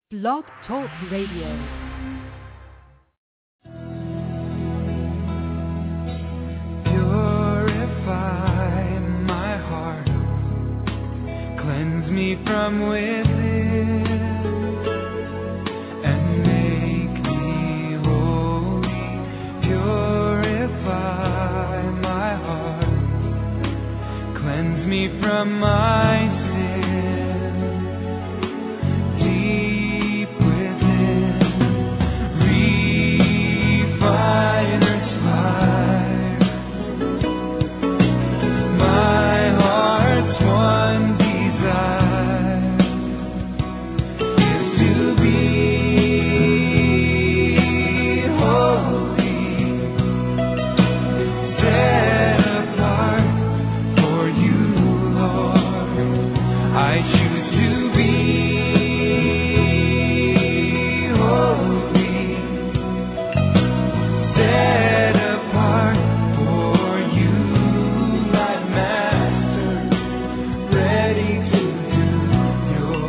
Blog Talk Radio. Purify my heart, cleanse me from within, and make me holy. Purify my heart, cleanse me from my sin, deep within. Refiner's fire, my heart's one desire is to be holy, set apart for you, Lord. I choose to be holy, set apart for you, my Master, ready to do your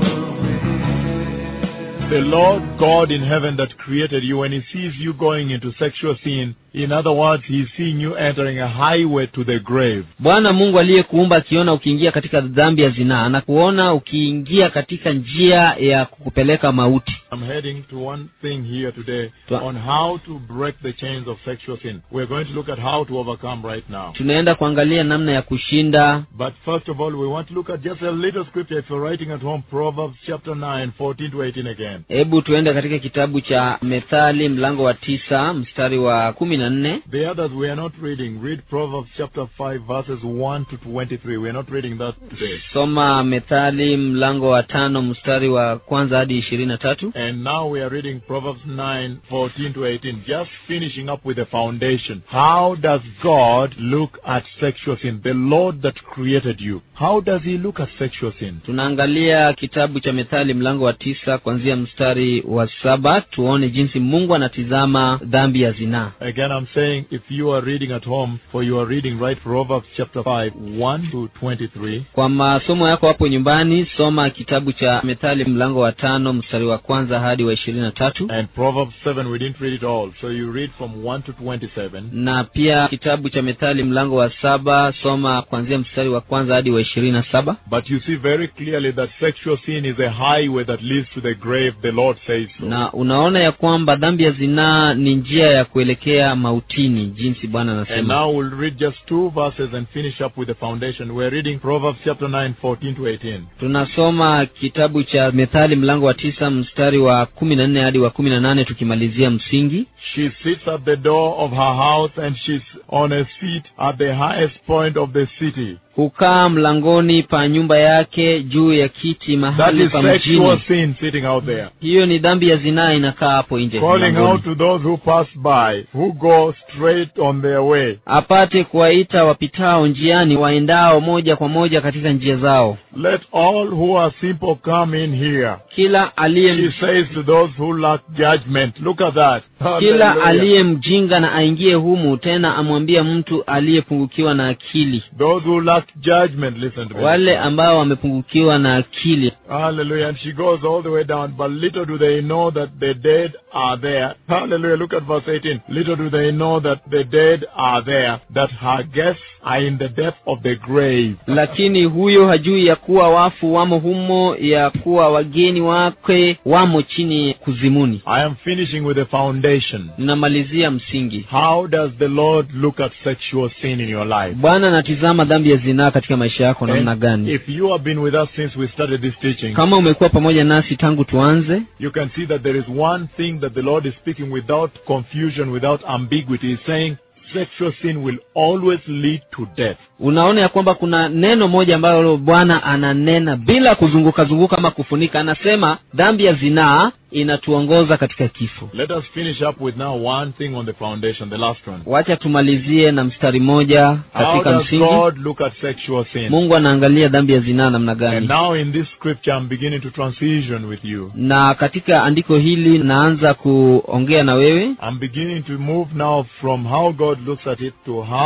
will. The Lord God in heaven that created you, when He sees you going into sexual sin, in other words, He's seeing you entering a highway to the grave. Bwana Mungu aliyekuumba akiona ukiingia katika dhambi ya zinaa na kuona ukiingia katika njia ya kukupeleka mauti. I'm heading to one thing here today on how to break the chains of sexual sin. We're going to look at how to overcome right now. Tunaenda kuangalia namna ya kushinda. But first of all, we want to look at just a little scripture. If you're writing at home, Proverbs chapter 9, 14 to 18 again. Hebu tuende katika kitabu cha Methali mlango wa 9 mstari wa 14. The others we are not reading. Read Proverbs chapter 5 verses 1 to 23. We are not reading that today. Soma Methali mlango wa 5 mstari wa kwanza hadi 23. And now we are reading Proverbs 9, 14 to 18. Just finishing up with the foundation. How does God look at sexual sin? The Lord that created you. How does He look at sexual sin? Tunaangalia kitabu cha Methali mlango wa 9 kuanzia mstari wa 7, tuone jinsi Mungu anatizama dhambi ya zinaa. Again, I'm saying, if you are reading at home, for you are reading right Proverbs chapter 5, 1 to 23. Kwa masomo yako hapo nyumbani, soma kitabu cha Methali mlango wa 5 mstari wa kwanza hadi wa 23. And Proverbs 7, we didn't read it all. So you read from 1 to 27. Na pia kitabu cha Methali mlango wa 7, soma kuanzia mstari wa kwanza hadi wa 27. But you see very clearly that sexual sin is a highway that leads to the grave, the Lord says so. Na unaona ya kwamba dhambi ya zinaa ni njia ya kuelekea mautini, jinsi Bwana And anasema. now we'll read just two verses and finish up with the foundation. We're reading Proverbs chapter 9, 14 to 18. Tunasoma kitabu cha Methali mlango wa 9 mstari wa 14 hadi wa 18 tukimalizia msingi. She sits at the door of her house, and she's on a seat at the highest point of the city. Hukaa mlangoni pa nyumba yake juu ya kiti That mahali is pa sexual mjini. sin sitting out there. Hiyo ni dhambi ya zinaa inakaa hapo nje Calling out mlangoni. to those who pass by, who go straight on their way. Apate kuwaita wapitao njiani, waendao moja kwa moja katika njia zao. Let all who are simple come in here. Kila aliye He says to those who lack judgment. Look at that. kila Hallelujah. aliye mjinga na aingie humu, tena amwambia mtu aliyepungukiwa na akili. Those who lack judgment, listen to me. Wale ambao wamepungukiwa na akili. Hallelujah. And she goes all the way down. But little do they know that the dead are there. Hallelujah. Look at verse 18. Little do they know that the dead are there, that her guests are in the depth of the grave. Lakini huyo hajui ya kuwa wafu wamo humo, ya kuwa wageni wake wamo chini kuzimuni. I am finishing with the foundation. Ninamalizia msingi. How does the Lord look at sexual sin in your life? Bwana anatizama dhambi ya zinaa katika maisha yako namna And gani? if you have been with us since we started this teaching, Kama umekuwa pamoja nasi tangu tuanze, you can see that there is one thing that the Lord is speaking without confusion, without ambiguity. He's saying sexual sin will always lead to death. unaona ya kwamba kuna neno moja ambalo Bwana ananena bila kuzunguka ama kufunika. Anasema dhambi ya zinaa inatuongoza katika kifo. Let us finish up with now one thing on the foundation, the last one. Wacha tumalizie na mstari moja How katika does msingi. God look at sexual sin? Mungu anaangalia dhambi ya zinaa namna And gani? now in this scripture I'm beginning to transition with you. Na katika andiko hili naanza kuongea na wewe. I'm beginning to move now from how God looks at it to how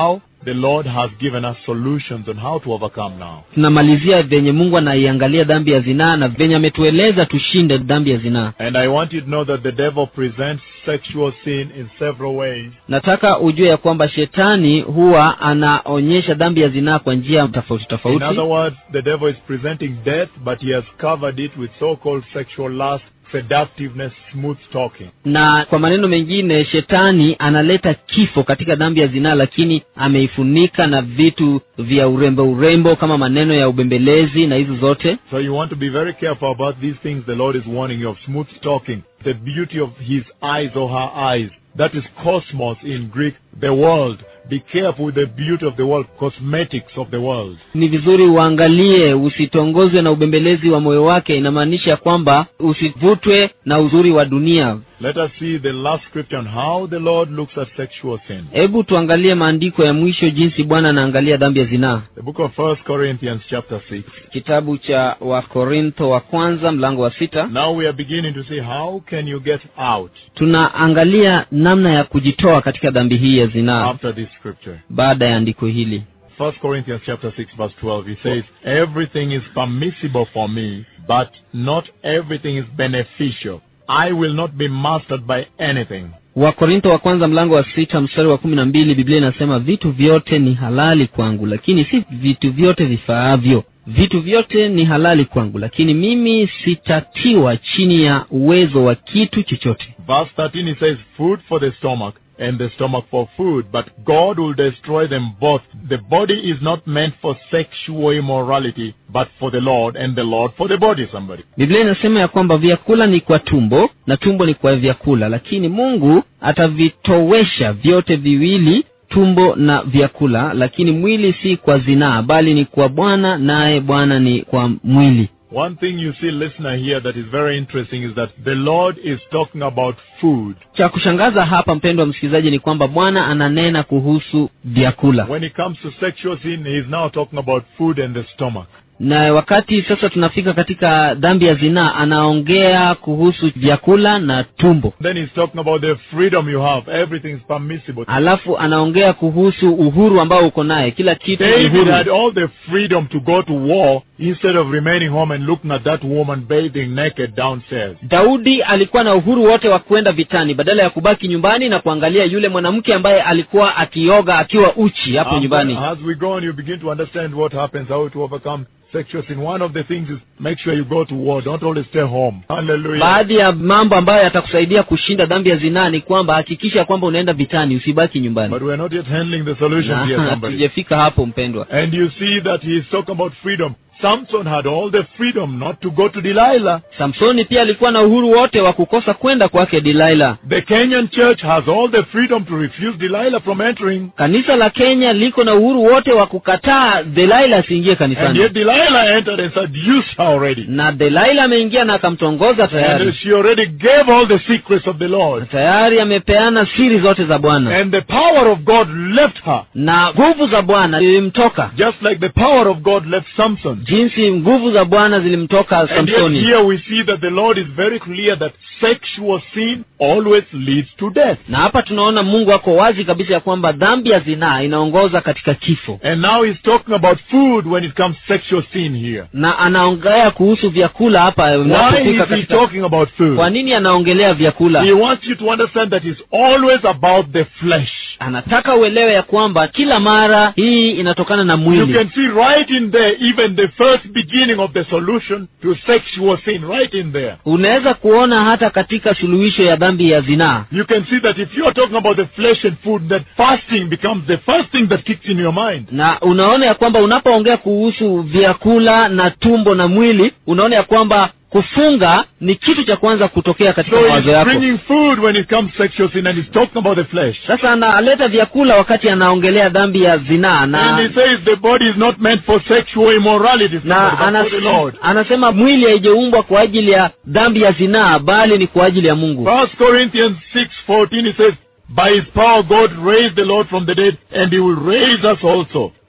the Lord has given us solutions on how to overcome now. Tunamalizia venye Mungu anaiangalia dhambi ya zinaa na venye ametueleza tushinde dhambi ya zinaa. And I want you to know that the devil presents sexual sin in several ways. Nataka ujue ya kwamba shetani huwa anaonyesha dhambi ya zinaa kwa njia tofauti tofauti. In other words, the devil is presenting death, but he has covered it with so-called sexual lust, seductiveness, smooth talking. Na kwa maneno mengine shetani analeta kifo katika dhambi ya zinaa, lakini ameifunika na vitu vya urembo kama maneno ya ubembelezi na hizo zote. So you want to be very careful about these things the Lord is warning you of. Smooth talking, the beauty of his eyes or her eyes. That is cosmos in Greek, the world. Be careful with the beauty of the world, cosmetics of the world. Ni vizuri uangalie, usitongozwe na ubembelezi wa moyo wake. Inamaanisha kwamba usivutwe na uzuri wa dunia. Let us see the last scripture on how the Lord looks at sexual sin. Hebu tuangalie maandiko ya mwisho jinsi Bwana anaangalia dhambi ya zinaa. The book of 1 Corinthians chapter 6. Kitabu cha Wakorintho wa kwanza mlango wa 6. Now we are beginning to see how can you get out. Tunaangalia namna ya kujitoa katika dhambi hii ya zinaa. After this scripture. Baada ya andiko hili. 1 Corinthians chapter 6 verse 12, he says, everything is permissible for me, but not everything is beneficial. I will not be mastered by anything. Wakorintho wa kwanza mlango wa 6 mstari wa 12, Biblia inasema vitu vyote ni halali kwangu, lakini si vitu vyote vifaavyo. Vitu vyote ni halali kwangu, lakini mimi sitatiwa chini ya uwezo wa kitu chochote. Verse 13 he says, food for the stomach, and the stomach for food, but God will destroy them both. The body is not meant for sexual immorality, but for the Lord, and the Lord for the body. Somebody. Biblia inasema ya kwamba vyakula ni kwa tumbo na tumbo ni kwa vyakula, lakini Mungu atavitowesha vyote viwili, tumbo na vyakula, lakini mwili si kwa zinaa, bali ni kwa Bwana, naye Bwana ni kwa mwili. One thing you see, listener, here that is very interesting is that the Lord is talking about food. Cha kushangaza hapa mpendwa msikilizaji ni kwamba Bwana ananena kuhusu vyakula. When it comes to sexual sin, he is now talking about food and the stomach. Na wakati sasa tunafika katika dhambi ya zinaa, anaongea kuhusu vyakula na tumbo. Then he's talking about the freedom you have. Everything is permissible. Alafu anaongea kuhusu uhuru ambao uko naye, kila kitu David uhuru. had all the freedom to go to war instead of remaining home and looking at that woman bathing naked downstairs. Daudi alikuwa na uhuru wote wa kwenda vitani badala ya kubaki nyumbani na kuangalia yule mwanamke ambaye alikuwa akioga akiwa uchi hapo nyumbani. As we go on, you begin to understand what happens, how to overcome sexual sin. One of the things is make sure you go to war. Don't always stay home. Hallelujah. Baadhi ya mambo ambayo yatakusaidia kushinda dhambi ya zinaa ni kwamba hakikisha kwamba unaenda vitani, usibaki nyumbani. But we are not yet handling the solution here, somebody. Tujafika hapo mpendwa. And you see that he is talking about freedom. Samson had all the freedom not to go to Delilah. Samsoni pia alikuwa na uhuru wote wa kukosa kwenda kwake Delilah. The Kenyan church has all the freedom to refuse Delilah from entering. Kanisa la Kenya liko na uhuru wote wa kukataa Delilah asiingie kanisani. And yet Delilah entered and seduced her already. Na Delilah ameingia na akamtongoza tayari. And she already gave all the secrets of the Lord. Tayari amepeana siri zote za Bwana. And the power of God left her. Na nguvu za Bwana zilimtoka. Just like the power of God left Samson. Jinsi nguvu za Bwana zilimtoka Samsoni. And here we see that the Lord is very clear that sexual sin always leads to death. Na hapa tunaona Mungu ako wazi kabisa ya kwamba dhambi ya zinaa inaongoza katika kifo. And now he's talking about food when it comes sexual sin here. Na anaongea kuhusu vyakula hapa. Why is he talking about food? Kwa nini anaongelea vyakula? He wants you to understand that it's always about the flesh. Anataka uelewe ya kwamba kila mara hii inatokana na mwili. You can see right in there even the first beginning of the solution to sexual sin, right in there. Unaweza kuona hata katika suluhisho ya dhambi ya zinaa. You can see that if you are talking about the flesh and food, that fasting becomes the first thing that kicks in your mind. Na unaona ya kwamba unapoongea kuhusu vyakula na tumbo na mwili, unaona ya kwamba kufunga ni kitu cha kwanza kutokea katika mawazo yako. So he's bringing food when it comes sexual sin and he's talking about the flesh. Sasa analeta vyakula wakati anaongelea dhambi ya zinaa na and he says the body is not meant for sexual immorality, but for the Lord. Anasema mwili haijaumbwa kwa ajili ya dhambi ya zinaa bali ni kwa ajili ya Mungu. 1 Corinthians 6:14 he says, by his power God raised the Lord from the dead, and he will raise us also.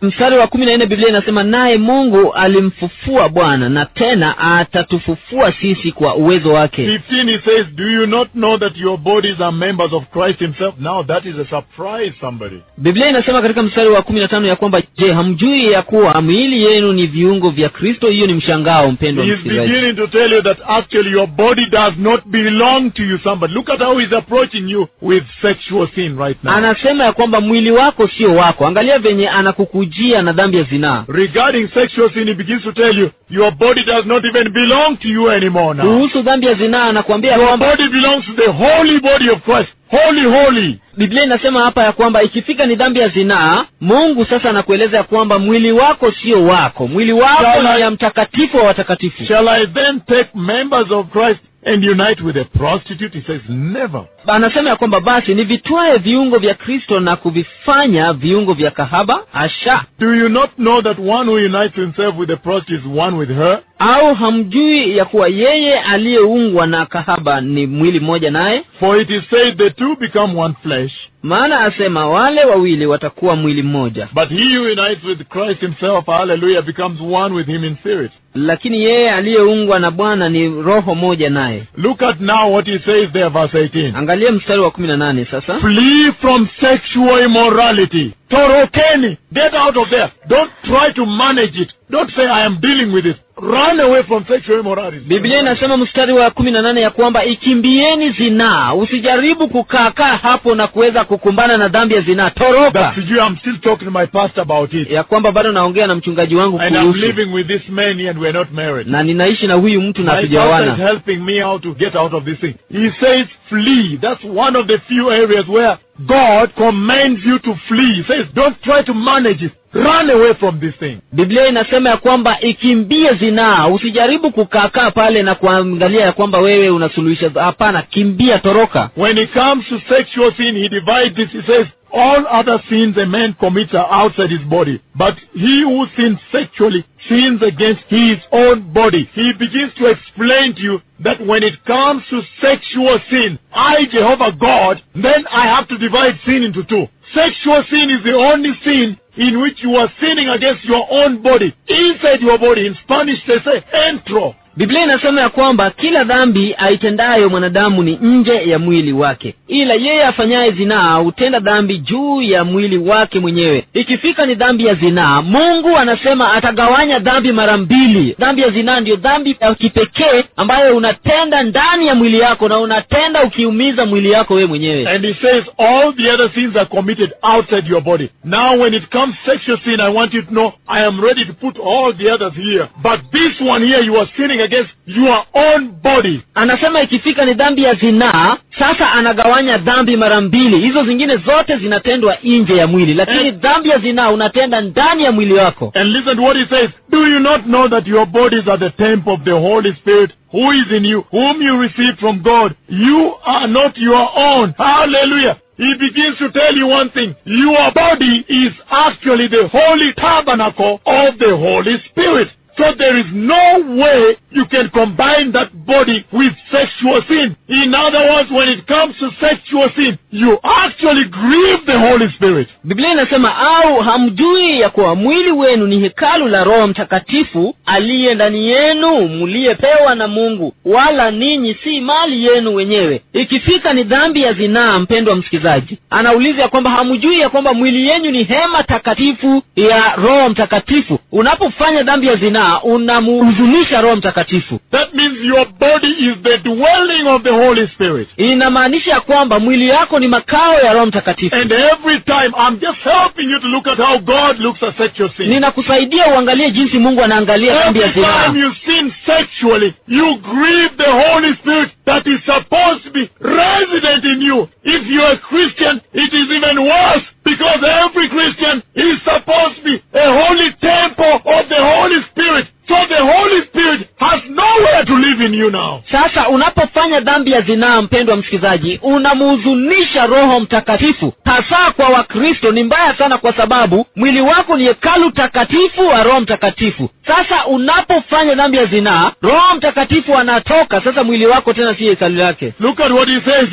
Mstari wa 14 Biblia inasema naye Mungu alimfufua Bwana na tena atatufufua sisi kwa uwezo wake. 15 he says, do you not know that your bodies are members of Christ himself? Now that is a surprise, somebody. Biblia inasema katika mstari wa 15 ya kwamba je, hamjui ya kuwa miili yenu ni viungo vya Kristo? Hiyo ni mshangao, mpendwa He is msikilizaji. beginning to tell you that actually your body does not belong to you, somebody. Look at how he's approaching you with sexual sin right now. Anasema ya kwamba mwili wako sio wako. Angalia venye anakukujia na dhambi ya zinaa. Regarding sexual sin, he begins to tell you, your body does not even belong to you anymore now. Kuhusu dhambi ya zinaa anakuambia Your kwamba body belongs to the holy body of Christ. Holy. Biblia inasema hapa ya kwamba ikifika ni dhambi ya zinaa, Mungu sasa anakueleza ya kwamba mwili wako sio wako. Mwili wako ni ya mtakatifu wa watakatifu. Shall I then take members of Christ and unite with a prostitute? He says, never. Anasema ya kwamba basi ni vitwae viungo vya Kristo na kuvifanya viungo vya kahaba. Asha. Do you not know that one who unites himself with a prostitute is one with her? Au hamjui ya kuwa yeye aliyeungwa na kahaba ni mwili mmoja naye? For it is said the two become one flesh. Maana asema wale wawili watakuwa mwili mmoja. But he who unites with Christ himself, hallelujah, becomes one with him in spirit. Lakini yeye aliyeungwa na Bwana ni roho moja naye. Look at now what he says there, verse 18. Angalia mstari wa 18 sasa. Flee from sexual immorality. Torokeni. Get out of there. Don't try to manage it. Don't say I am dealing with it. Run away from sexual immorality. Biblia inasema mstari wa 18 ya kwamba ikimbieni zinaa. Usijaribu kukaa hapo na kuweza kukumbana na dhambi ya zinaa. Toroka. That's you. I'm still talking to my pastor about it. Ya kwamba bado naongea na mchungaji wangu And I'm kuhusu. living with this man and we're not married. Na ninaishi na huyu mtu na My pastor tujaoana. is helping me how to get out of this thing. He says flee. That's one of the few areas where God commands you to flee. He says don't try to manage it. Run away from this thing. Biblia inasema ya kwamba ikimbie zinaa. Usijaribu kukaa pale na kuangalia ya kwamba wewe unasuluhisha. Hapana, kimbia, toroka. When it comes to sexual sin, he divides this. He says all other sins a man commits are outside his body. But he who sins sexually sins against his own body. He begins to explain to you that when it comes to sexual sin, I, Jehovah God, then I have to divide sin into two. Sexual sin is the only sin in which you are sinning against your own body. Inside your body. In Spanish they say, entro. Biblia inasema ya kwamba kila dhambi aitendayo mwanadamu ni nje ya mwili wake, ila yeye afanyaye zinaa hutenda dhambi juu ya mwili wake mwenyewe. Ikifika ni dhambi ya zinaa, Mungu anasema atagawanya dhambi mara mbili. Dhambi ya zinaa ndio dhambi ya kipekee ambayo unatenda ndani ya mwili yako na unatenda ukiumiza mwili yako wewe mwenyewe. And he says all the other sins are committed outside your body. Now when it comes sexual sin, I want you to know I am ready to put all the others here. But this one here you are sinning against your own body. Anasema ikifika ni dhambi ya zinaa, sasa anagawanya dhambi mara mbili. Hizo zingine zote zinatendwa nje ya mwili, lakini dhambi ya zinaa unatenda ndani ya mwili wako. And listen to what he says. Do you not know that your bodies are the temple of the Holy Spirit who is in you, whom you received from God? You are not your own. Hallelujah. He begins to tell you one thing. Your body is actually the holy tabernacle of the Holy Spirit. So there is no way you can combine that body with sexual sin. In other words, when it comes to sexual sin, you actually grieve the Holy Spirit. Biblia inasema au hamjui ya kuwa mwili wenu ni hekalu la Roho Mtakatifu aliye ndani yenu, mliyepewa na Mungu, wala ninyi si mali yenu wenyewe. Ikifika ni dhambi ya zinaa, mpendwa msikizaji, anauliza ya kwamba hamjui ya kwamba mwili yenu ni hema takatifu ya Roho Mtakatifu. Unapofanya dhambi ya zinaa unamhuzunisha Roho Mtakatifu. That means your body is the dwelling of the Holy Spirit. Inamaanisha kwamba mwili yako ni makao ya Roho Mtakatifu. And every time, I'm just helping you to look at how God looks at sexual sin. Ninakusaidia uangalie jinsi Mungu anaangalia dhambi ya Every zinaa. time you sin sexually, you grieve the Holy Spirit that is supposed to be resident in you. If you're a Christian, it is even worse, because every Christian is supposed to be a holy temple of the Holy Spirit. So the Holy Spirit has nowhere to live in you now. Sasa unapofanya dhambi ya zinaa, mpendwa msikizaji, unamhuzunisha Roho Mtakatifu. Hasa kwa Wakristo ni mbaya sana, kwa sababu mwili wako ni hekalu takatifu wa Roho Mtakatifu. Sasa unapofanya dhambi ya zinaa, Roho Mtakatifu anatoka, sasa mwili wako tena si hekalu lake. Look at what he says here.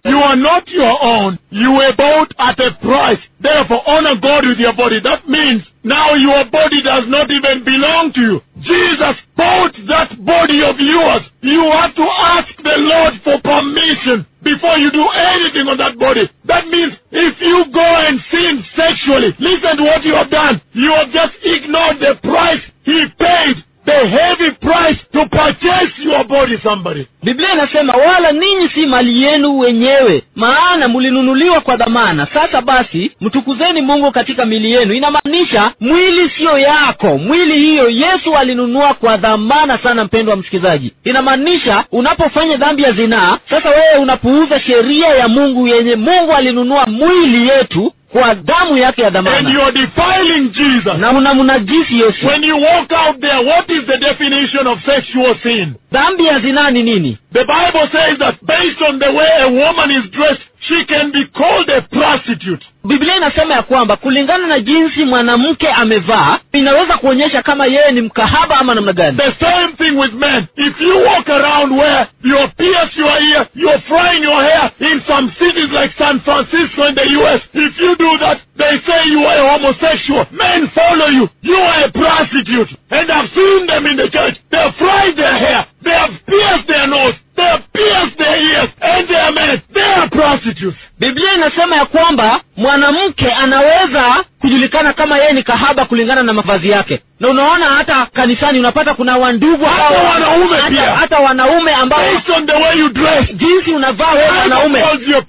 You are not your own. You were bought at a price. Therefore, honor God with your body. That means now your body does not even belong to you. Jesus bought that body of yours. You have to ask the Lord for permission before you do anything on that body. That means if you go and sin sexually, listen to what you have done. You have just ignored the price He paid. The heavy price to purchase your body, somebody. Biblia inasema wala ninyi si mali yenu wenyewe, maana mlinunuliwa kwa dhamana. Sasa basi mtukuzeni Mungu katika mili yenu. Inamaanisha mwili sio yako. Mwili hiyo Yesu alinunua kwa dhamana sana, mpendwa msikizaji. Inamaanisha unapofanya dhambi ya zinaa, sasa wewe unapuuza sheria ya Mungu yenye Mungu alinunua mwili yetu kwa damu yake ya dhamana. And you are defiling Jesus. Na unamnajisi Yesu. When you walk out there, what is the definition of sexual sin? Dhambi ya zinaa ni nini? The Bible says that based on the way a woman is dressed, she can be called a prostitute. Biblia inasema ya kwamba kulingana na jinsi mwanamke amevaa, inaweza kuonyesha kama yeye ni mkahaba ama namna gani. The same thing with men. If you walk around where you pierce your ear, you're frying your hair in some cities like San Francisco in the U.S., if you do that, they say you are a homosexual. Men follow you. You are a prostitute. And I've seen them in the church. They have fried their hair. They have pierced their nose. They have pierced their ears. And they are men. They are prostitutes. Biblia inasema ya kwamba mwanamke anaweza kujulikana kama yeye ni kahaba kulingana na mavazi yake. Na unaona hata kanisani unapata kuna wandugu hata wanaume pia. Hata wanaume ambao based on the way you dress, jinsi unavaa wewe mwanaume,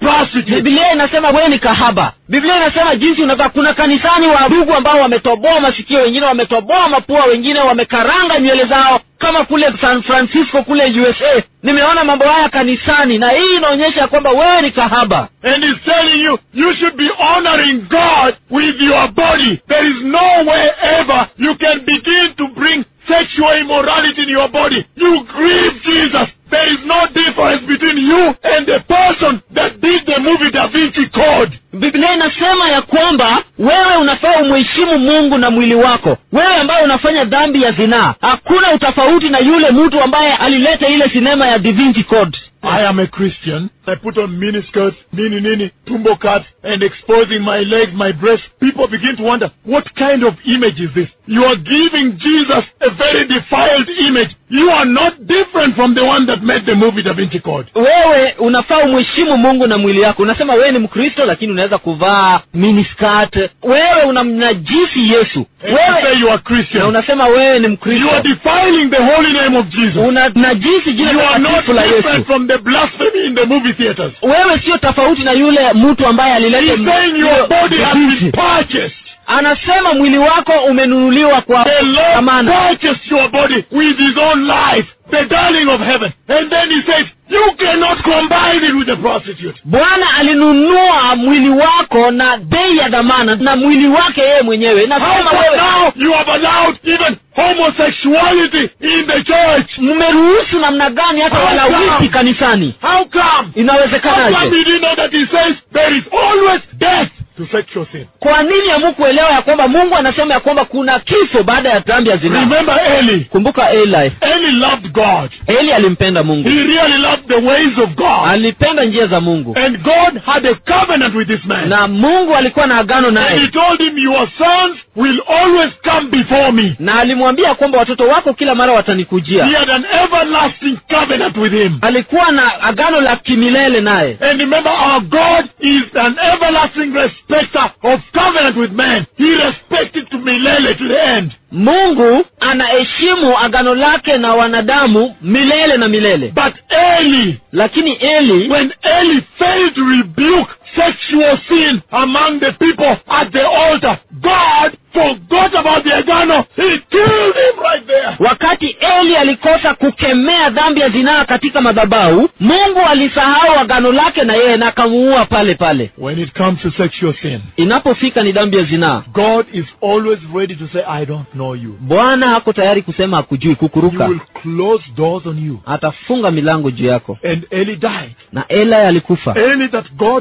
Biblia inasema wewe ni kahaba. Biblia inasema jinsi unavaa. Kuna kanisani wandugu ambao wametoboa masikio, wengine wametoboa mapua, wengine wamekaranga nywele zao kama kule San Francisco kule USA. Nimeona mambo haya kanisani, na hii inaonyesha kwamba wewe ni kahaba. And he's telling you, you should be honoring God with your body. There is no way ever you can begin to bring sexual immorality in your body. You grieve Jesus. There is no difference between you and the person that did the movie Da Vinci Code. Biblia inasema ya kwamba wewe unafaa umheshimu Mungu na mwili wako. Wewe ambaye unafanya dhambi ya zinaa, hakuna utofauti na yule mtu ambaye alileta ile sinema ya Da Vinci Code. I am a Christian. I put on miniskirts, nini, tumbo cuts, and exposing my legs, my breasts. People begin to wonder, what kind of image is this? You are giving Jesus a very defiled image. You are not different from the one that made the movie Da Vinci Code. Wewe unafaa umheshimu Mungu na mwili wako. Unasema wewe ni Mkristo lakini unaweza kuvaa miniskirt. Wewe unamnajisi Yesu. Wewe say you are Christian. Na unasema wewe ni Mkristo. You are defiling the holy name of Jesus. Unanajisi jina takatifu la Yesu. You are not different from the blasphemy in the movie theaters. Wewe sio tofauti na yule mtu ambaye alileta. He's saying your body has been purchased. Anasema mwili wako umenunuliwa kwa thamani. The Lord purchased your body with His own life, the darling of heaven. And then He says, you cannot combine it with a prostitute. Bwana alinunua mwili wako na bei ya dhamana na mwili wake yeye mwenyewe. Na kama wewe now you have allowed even homosexuality in the church. Mmeruhusu namna gani hata walawiti kanisani? How come? Inawezekanaje? How come you didn't know that He says there is always death to sexual sin? Kwa nini hamkuelewa ya kwamba Mungu anasema ya kwamba kuna kifo baada ya dhambi ya zinaa? Remember Eli. Kumbuka Eli. Eli loved God. Eli alimpenda Mungu. He really loved the ways of God. Alipenda njia za Mungu. And God had a covenant with this man. Na Mungu alikuwa na agano naye. And He told him, your sons will always come before me. Na alimwambia kwamba watoto wako kila mara watanikujia. He had an everlasting covenant with him. Alikuwa na agano la kimilele naye. And remember, our God is an everlasting respecter of covenant with man. He respected to milele, to the end. Mungu anaheshimu agano lake na wanadamu milele na milele. But Eli, lakini Eli, when Eli failed to rebuke sexual sin among the people at the altar, God forgot about the agano. He killed him right there. Wakati Eli alikosa kukemea dhambi ya zinaa katika madhabahu, Mungu alisahau agano lake na yeye na akamuua pale pale. When it comes to sexual sin, inapofika ni dhambi ya zinaa, God is always ready to say, I don't know you. Bwana hako tayari kusema hakujui, kukuruka. He will close doors on you. Atafunga milango juu yako. And Eli died. Na Eli alikufa. Eli that God used to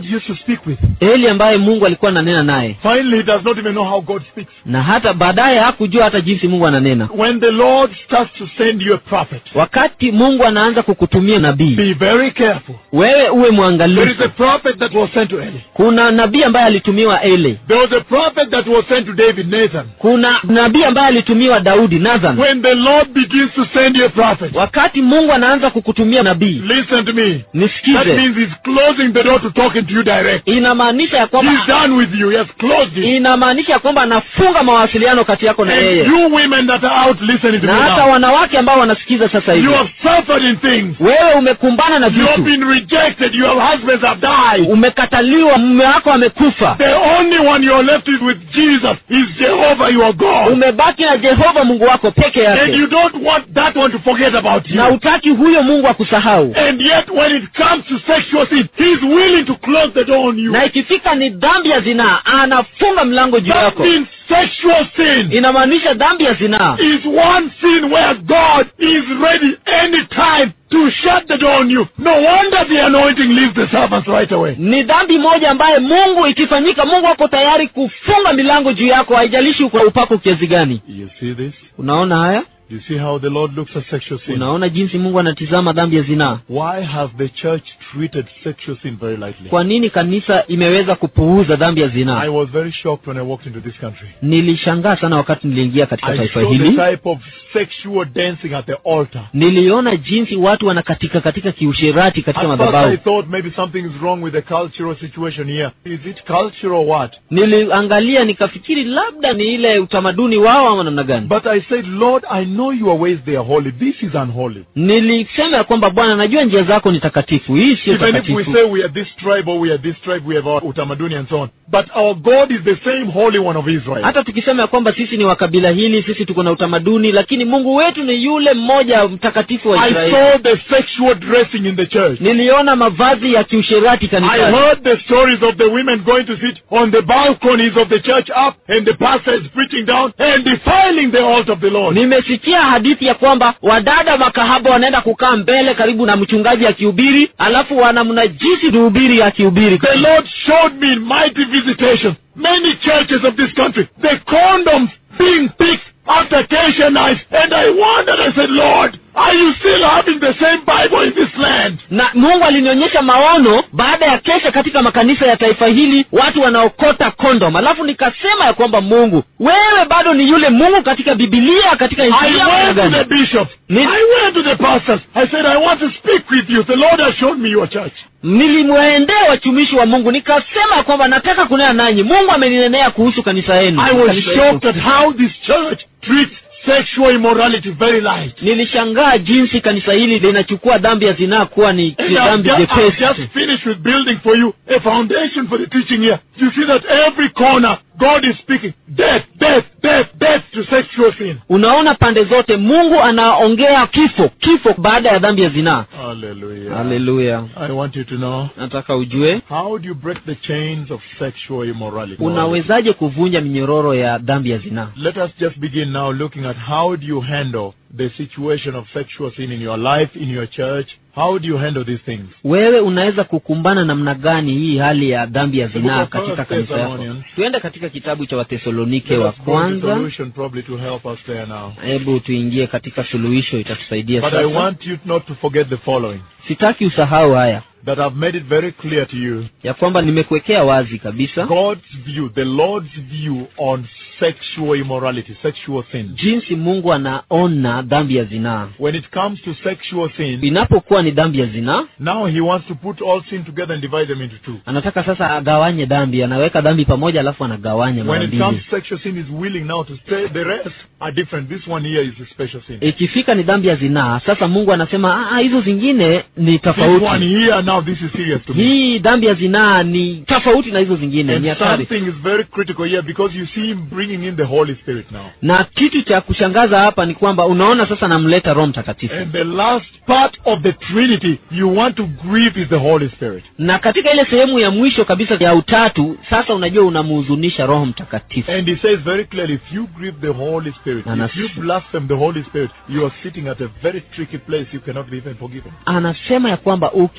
speak with. Eli ambaye Mungu alikuwa ananena naye, Finally, he does not even know how God speaks. na hata baadaye hakujua hata jinsi Mungu ananena. When the Lord starts to send you a prophet, Wakati Mungu anaanza kukutumia nabii, be very careful. wewe uwe There is mwangalifu. a prophet that was sent to Eli. Kuna nabii ambaye alitumiwa Eli. There was a prophet that was sent to David, Nathan. Kuna nabii ambaye alitumiwa Daudi, Nathan. When the Lord begins to send you a prophet, Wakati Mungu anaanza kukutumia nabii, listen to me. That nisikize, means he's closing the door to talking to you direct. inamaanisha ya He's kwamba done with you. He has closed it. inamaanisha ya kwamba anafunga mawasiliano kati yako na And yeye. you women that are out listening to Na me hata now, wanawake ambao wanasikiza sasa you hivi, have suffered in things. wewe umekumbana na You have vitu, been rejected. Your husbands have died. umekataliwa, mume wako amekufa, The only one you're left is with Jesus. Is Jehovah your God. umebaki na Jehova Mungu wako peke And yake, you don't want that one to forget about you. na utaki huyo Mungu akusahau. And yet when it comes to sexual sin, he's willing to close the door on you. Na ikifika ni dhambi ya zinaa, anafunga mlango juu That yako. means sexual sin Inamaanisha dhambi ya zinaa is one sin where God is ready anytime to shut the door on you. No wonder the anointing leaves the servants right away. ni dhambi moja ambaye Mungu ikifanyika, Mungu ako tayari kufunga milango juu yako, haijalishi uko upako kiasi gani. You see this? Unaona haya? You see how the Lord looks at sexual sin? Unaona jinsi Mungu anatizama dhambi ya zinaa? Why has the church treated sexual sin very lightly? Kwa nini kanisa imeweza kupuuza dhambi ya I zinaa? was very shocked when I walked into this country. Nilishangaa sana wakati niliingia katika I taifa saw the hili. type of sexual dancing at the altar. Niliona jinsi watu wanakatika katika kiusherati katika At first I madhabahu. thought maybe something is wrong with the cultural situation here. Is it cultural or what? Niliangalia nikafikiri labda ni ile utamaduni wao ama namna gani. But I said, Lord, I know your ways, they are holy. This is unholy. Nilisema ya kwamba Bwana, najua njia zako ni takatifu, hii sio Even if we takatifu. say we are this tribe or we are this tribe, we have our utamaduni and so on. But our God is the same Holy One of Israel. Hata tukisema ya kwamba sisi ni wa kabila hili, sisi tuko na utamaduni, lakini Mungu wetu ni yule mmoja mtakatifu wa I Israeli. saw the sexual dressing in the church. Niliona mavazi ya kiusherati I kanisani. heard the stories of the women going to sit on the balconies of the church up and the pastor is preaching down and defiling the altar of the Lord. Nimesikia hadithi ya kwamba wadada makahaba wanaenda kukaa mbele karibu na mchungaji akihubiri, alafu wanamnajisi kuhubiri akihubiri. The Lord showed me in mighty visitation many churches of this country, the condoms being picked after occasion nights, and I wondered, I said, Lord, are you still having the same Bible in this land? Na Mungu alinionyesha maono baada ya kesha katika makanisa ya taifa hili, watu wanaokota kondom. Alafu nikasema ya kwamba Mungu, wewe bado ni yule Mungu katika Biblia, katika I Injili went to the gani? bishops. Ni- I went to the pastors. I said, I want to speak with you. The Lord has shown me your church. Nilimwendea watumishi wa Mungu nikasema kwamba nataka kunena nanyi. Mungu ameninenea kuhusu kanisa yenu. I was Kanisa yetu. shocked at how this church treats sexual immorality very light. Nilishangaa jinsi kanisa hili linachukua dhambi ya zinaa kuwa ni And dhambi I've jepesi. just finished with building for you a foundation for the teaching here. You see that every corner God is speaking death, death, death, death to sexual sin. Unaona pande zote Mungu anaongea kifo baada ya dhambi ya zinaa. Hallelujah. Haleluya. I want you to know, Nataka ujue how do you break the chains of sexual immorality? unawezaje kuvunja minyororo ya dhambi ya zinaa. Let us just begin now looking at how do you handle the situation of sexual sin in your life, in your church. How do you handle these things? Wewe unaweza kukumbana namna gani hii hali ya dhambi ya The zinaa book of katika First kanisa yako? Thessalonians. Tuende katika kitabu cha Wathesalonike wa Let's go to kwanza. solution probably to help us there now. Hebu tuingie katika suluhisho, itatusaidia But I sasa. want you not to forget the following. Sitaki usahau haya That I've made it very clear to you. ya kwamba nimekuwekea wazi kabisa God's view, the Lord's view on sexual immorality, sexual sin. jinsi Mungu anaona dhambi ya zinaa. When it comes to sexual sin, Inapokuwa ni dhambi ya zinaa, now he wants to put all sin together and divide them into two. anataka sasa agawanye dhambi, anaweka dhambi pamoja alafu anagawanya When mara it comes mbili. to sexual sin, is willing now to say the rest are different. This one here is a special sin. Ikifika ni dhambi ya zinaa, sasa Mungu anasema hizo zingine ni This one tofauti. here now, this is serious to me. Hii dhambi ya zinaa ni tofauti na hizo zingine, ni And hatari. something is very critical here because you see him bringing in the Holy Spirit now. Na kitu cha kushangaza hapa ni kwamba unaona sasa namleta Roho Mtakatifu. And the last part of the Trinity you want to grieve is the Holy Spirit. Na katika ile sehemu ya mwisho kabisa ya utatu, sasa unajua unamhuzunisha Roho Mtakatifu. And he says very clearly, if you grieve the Holy Spirit, And if you blaspheme the Holy Spirit, you are sitting at a very tricky place. You cannot be even forgiven. Anasema ya kwamba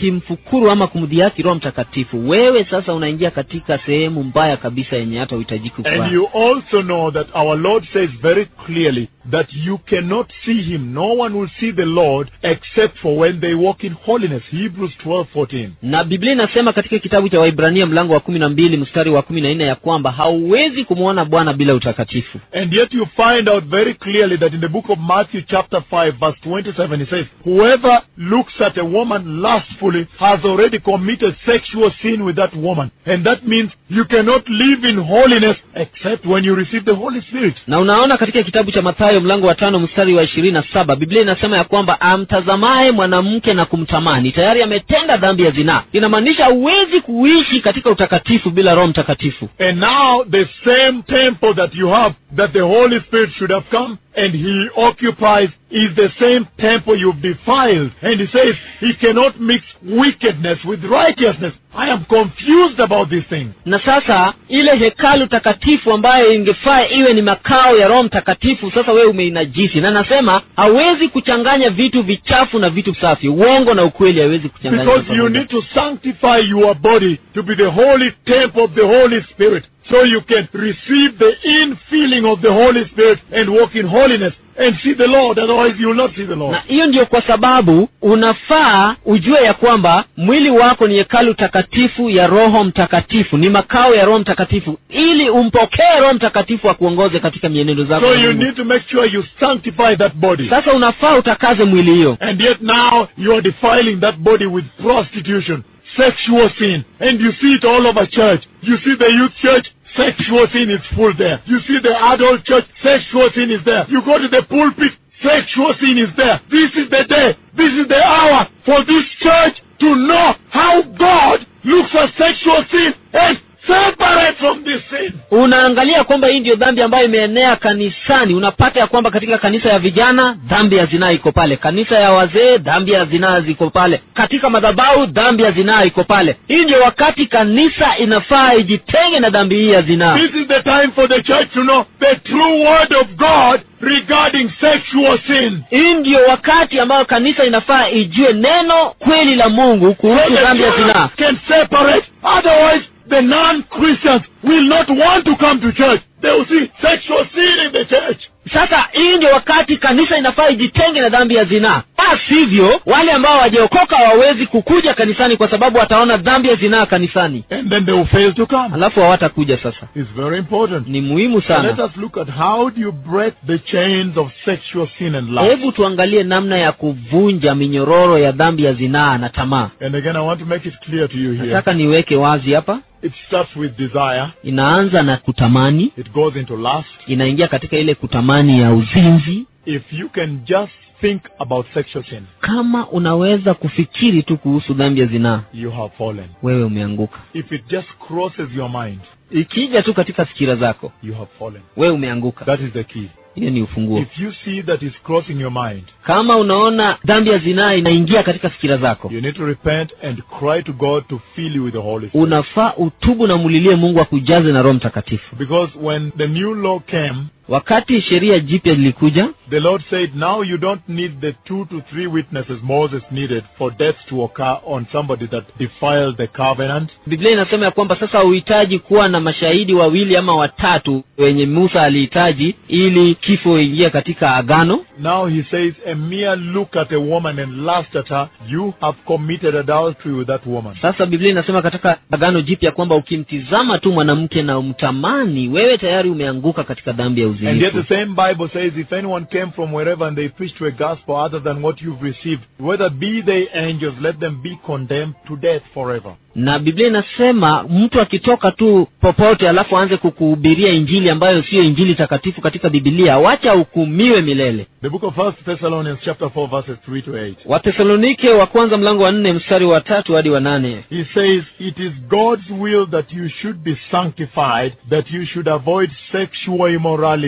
kumshukuru ama kumdhihaki Roho Mtakatifu, wewe sasa unaingia katika sehemu mbaya kabisa yenye hata uhitaji And kufa. you also know that our Lord says very clearly that you cannot see him. No one will see the Lord except for when they walk in holiness. Hebrews 12:14. Na Biblia inasema katika kitabu cha Waibrania mlango wa 12 mstari wa 14 ya kwamba hauwezi kumuona Bwana bila utakatifu. And yet you find out very clearly that in the book of Matthew chapter 5 verse 27 it says, whoever looks at a woman lustfully has already committed sexual sin with that woman. And that means you cannot live in holiness except when you receive the Holy Spirit. Na unaona katika kitabu cha Mathayo mlango wa 5 mstari wa 27 Biblia inasema ya kwamba amtazamaye mwanamke na kumtamani tayari ametenda dhambi ya zinaa. Inamaanisha huwezi kuishi katika utakatifu bila Roho Mtakatifu. And now the same temple that you have, that the Holy Spirit should have come and he occupies, is the same temple you've defiled. And he says he cannot mix wickedness with righteousness. I am confused about this thing. Na sasa ile hekalu takatifu ambayo ingefaa iwe ni makao ya Roho Mtakatifu, sasa wewe umeinajisi. Na nasema hawezi kuchanganya vitu vichafu na vitu safi. Uongo na ukweli hawezi kuchanganya. Because you need to sanctify your body to be the holy temple of the Holy Spirit, so you can receive the infilling of the Holy Spirit and walk in holiness and see the Lord. Otherwise you will not see the Lord. Na hiyo ndio kwa sababu unafaa ujue ya kwamba mwili wako ni hekalu takatifu ya Roho Mtakatifu, ni makao ya Roho Mtakatifu, ili umpokee Roho Mtakatifu akuongoze katika mienendo zako. So you need to make sure you sanctify that body. Sasa unafaa utakaze mwili hiyo. And yet now you are defiling that body with prostitution, sexual sin. And you see it all over church. You see the youth church, sexual sin is full there. You see the adult church, sexual sin is there. You go to the pulpit, sexual sin is there. This is the day, this is the hour for this church to know how God looks at sexual sin and separate from this sin. Unaangalia kwamba hii ndio dhambi ambayo imeenea kanisani. Unapata ya kwamba katika kanisa ya vijana dhambi ya zinaa iko pale, kanisa ya wazee dhambi ya zinaa ziko pale, katika madhabahu dhambi ya zinaa iko pale. Hii ndio wakati kanisa inafaa ijitenge na dhambi hii ya zinaa. This is the time for the church to know the true word of God regarding sexual sin. Hii ndio wakati ambao kanisa inafaa ijue neno kweli la Mungu kuhusu dhambi ya zinaa. Can separate. Otherwise the non-Christians will not want to come to church. They will see sexual sin in the church. Sasa hii ndio wakati kanisa inafaa ijitenge na dhambi ya zinaa. Sivyo wale ambao hawajaokoka hawawezi kukuja kanisani kwa sababu wataona dhambi ya zinaa kanisani. And then they will fail to come. Alafu hawatakuja sasa. It's very important. Ni muhimu So let sana. us look at how do you break the chains of sexual sin and lust. Hebu tuangalie namna ya kuvunja minyororo ya dhambi ya zinaa na tamaa. And again, I want to make it clear to you here. Nataka niweke wazi hapa. It starts with desire. Inaanza na kutamani, It goes into lust. inaingia katika ile kutamani ya uzinzi. If you can just think about sexual sin, Kama unaweza kufikiri tu kuhusu dhambi ya zinaa, you have fallen. wewe umeanguka. If it just crosses your mind, Ikija tu katika fikira zako, you have fallen. wewe umeanguka. That is the key. Hiyo ni ufunguo. If you see that it's crossing your mind, Kama unaona dhambi ya zinaa inaingia katika fikira zako, you need to repent and cry to God to fill you with the Holy Spirit. unafaa utubu na mulilie Mungu akujaze na Roho Mtakatifu. Because when the new law came, Wakati sheria jipya lilikuja, the Lord said, now you don't need the 2 to 3 witnesses Moses needed for death to occur on somebody that defiled the covenant. Biblia inasema ya kwamba sasa uhitaji kuwa na mashahidi 2 ama 3 wenye Musa alihitaji ili kifo ingie katika agano. Now he says, a mere look at a woman and lust at her, you have committed adultery with that woman. Sasa Biblia inasema katika agano jipya kwamba ukimtizama tu mwanamke na umtamani, wewe tayari umeanguka katika dhambi ya And yet uzinifu. the same Bible says, if anyone came from wherever and they preached to a gospel other than what you've received, whether be they angels, let them be condemned to death forever. Na Biblia inasema mtu akitoka tu popote alafu aanze kukuhubiria injili ambayo sio injili takatifu katika Biblia, wacha hukumiwe milele. The book of 1 Thessalonians chapter 4 verses 3 to 8. Wathesalonike wa kwanza mlango wa 4 mstari wa 3 hadi wa 8. He says, it is God's will that you should be sanctified, that you should avoid sexual immorality.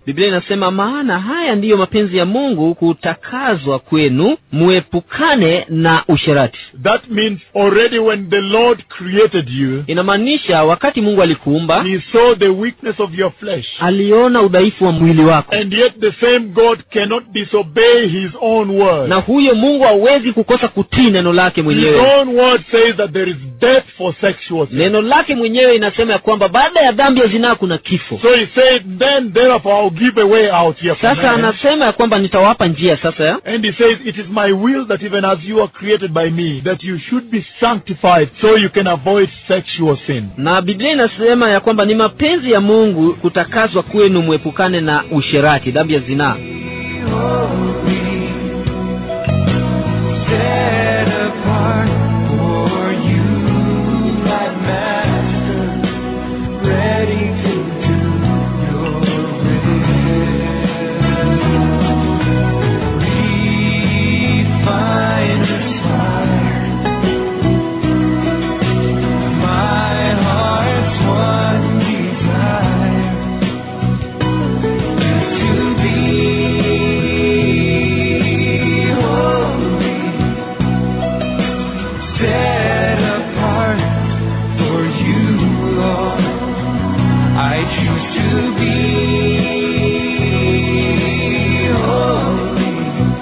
Biblia inasema maana haya ndiyo mapenzi ya Mungu, kutakazwa kwenu, muepukane na usherati. That means already when the Lord created you, Inamaanisha wakati Mungu alikuumba, He saw the weakness of your flesh. aliona udhaifu wa mwili wako. And yet the same God cannot disobey His own word. Na huyo Mungu hawezi kukosa kutii neno lake His mwenyewe. own word says that there is death for sexual sin. Neno lake mwenyewe inasema ya kwamba baada ya dhambi ya zinaa kuna kifo. So He said, then therefore I'll give a way out here for Sasa man. anasema ya kwamba nitawapa njia sasa ya. And He says, it is my will that even as you are created by me, that you should be sanctified so you can avoid sexual sin. Na Biblia inasema ya kwamba ni mapenzi ya Mungu kutakazwa kwenu, muepukane na usherati, dhambi ya zinaa. Set apart for you, my master, ready to do your will. Refine this heart, my heart's one desire to be holy, set apart for you, Lord. I choose to be holy,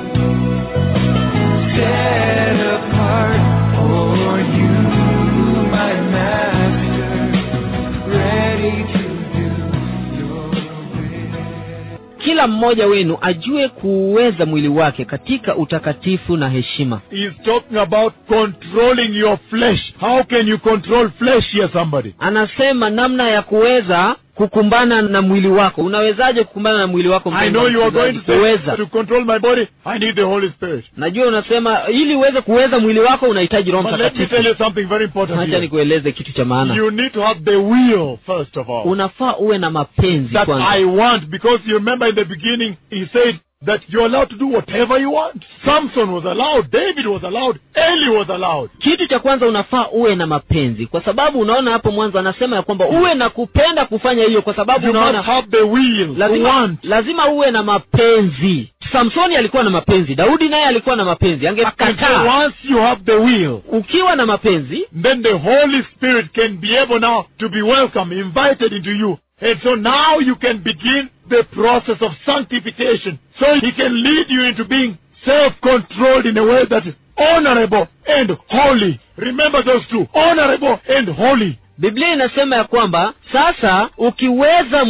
set apart for you, my master, ready to do your will. Kila mmoja wenu ajue kuuweza mwili wake katika utakatifu na heshima. He is talking about controlling your flesh. How can you control flesh here, somebody? Anasema namna ya kuweza kukumbana na mwili wako. Unawezaje kukumbana na mwili wako? I know you are going to say, kuweza. to control my body, I need the Holy Spirit. Najua unasema ili uweze kuweza mwili wako unahitaji Roho But let me tell Mtakatifu. you something very important Acha here. nikueleze kitu cha maana. You need to have the will, first of all. Unafaa uwe na mapenzi That kwanza. I want, because you remember in the beginning, He said that you're allowed to do whatever you want. Samson was allowed, David was allowed, Eli was allowed. Kitu cha kwanza unafaa uwe na mapenzi, kwa sababu unaona hapo mwanzo anasema ya kwamba uwe na kupenda kufanya hiyo, kwa sababu You must unaona have the will, to want. lazima uwe na mapenzi. Samsoni alikuwa na mapenzi, Daudi naye alikuwa na mapenzi. And so Angekataa. once you have the will, Ukiwa na mapenzi, then the Holy Spirit can be able now to be welcome, invited into you. And so now you can begin the process of sanctification. So He can lead you into being self-controlled in a way that is honorable and holy. Remember those two, honorable and holy. Biblia inasema ya kwamba sasa ukiweza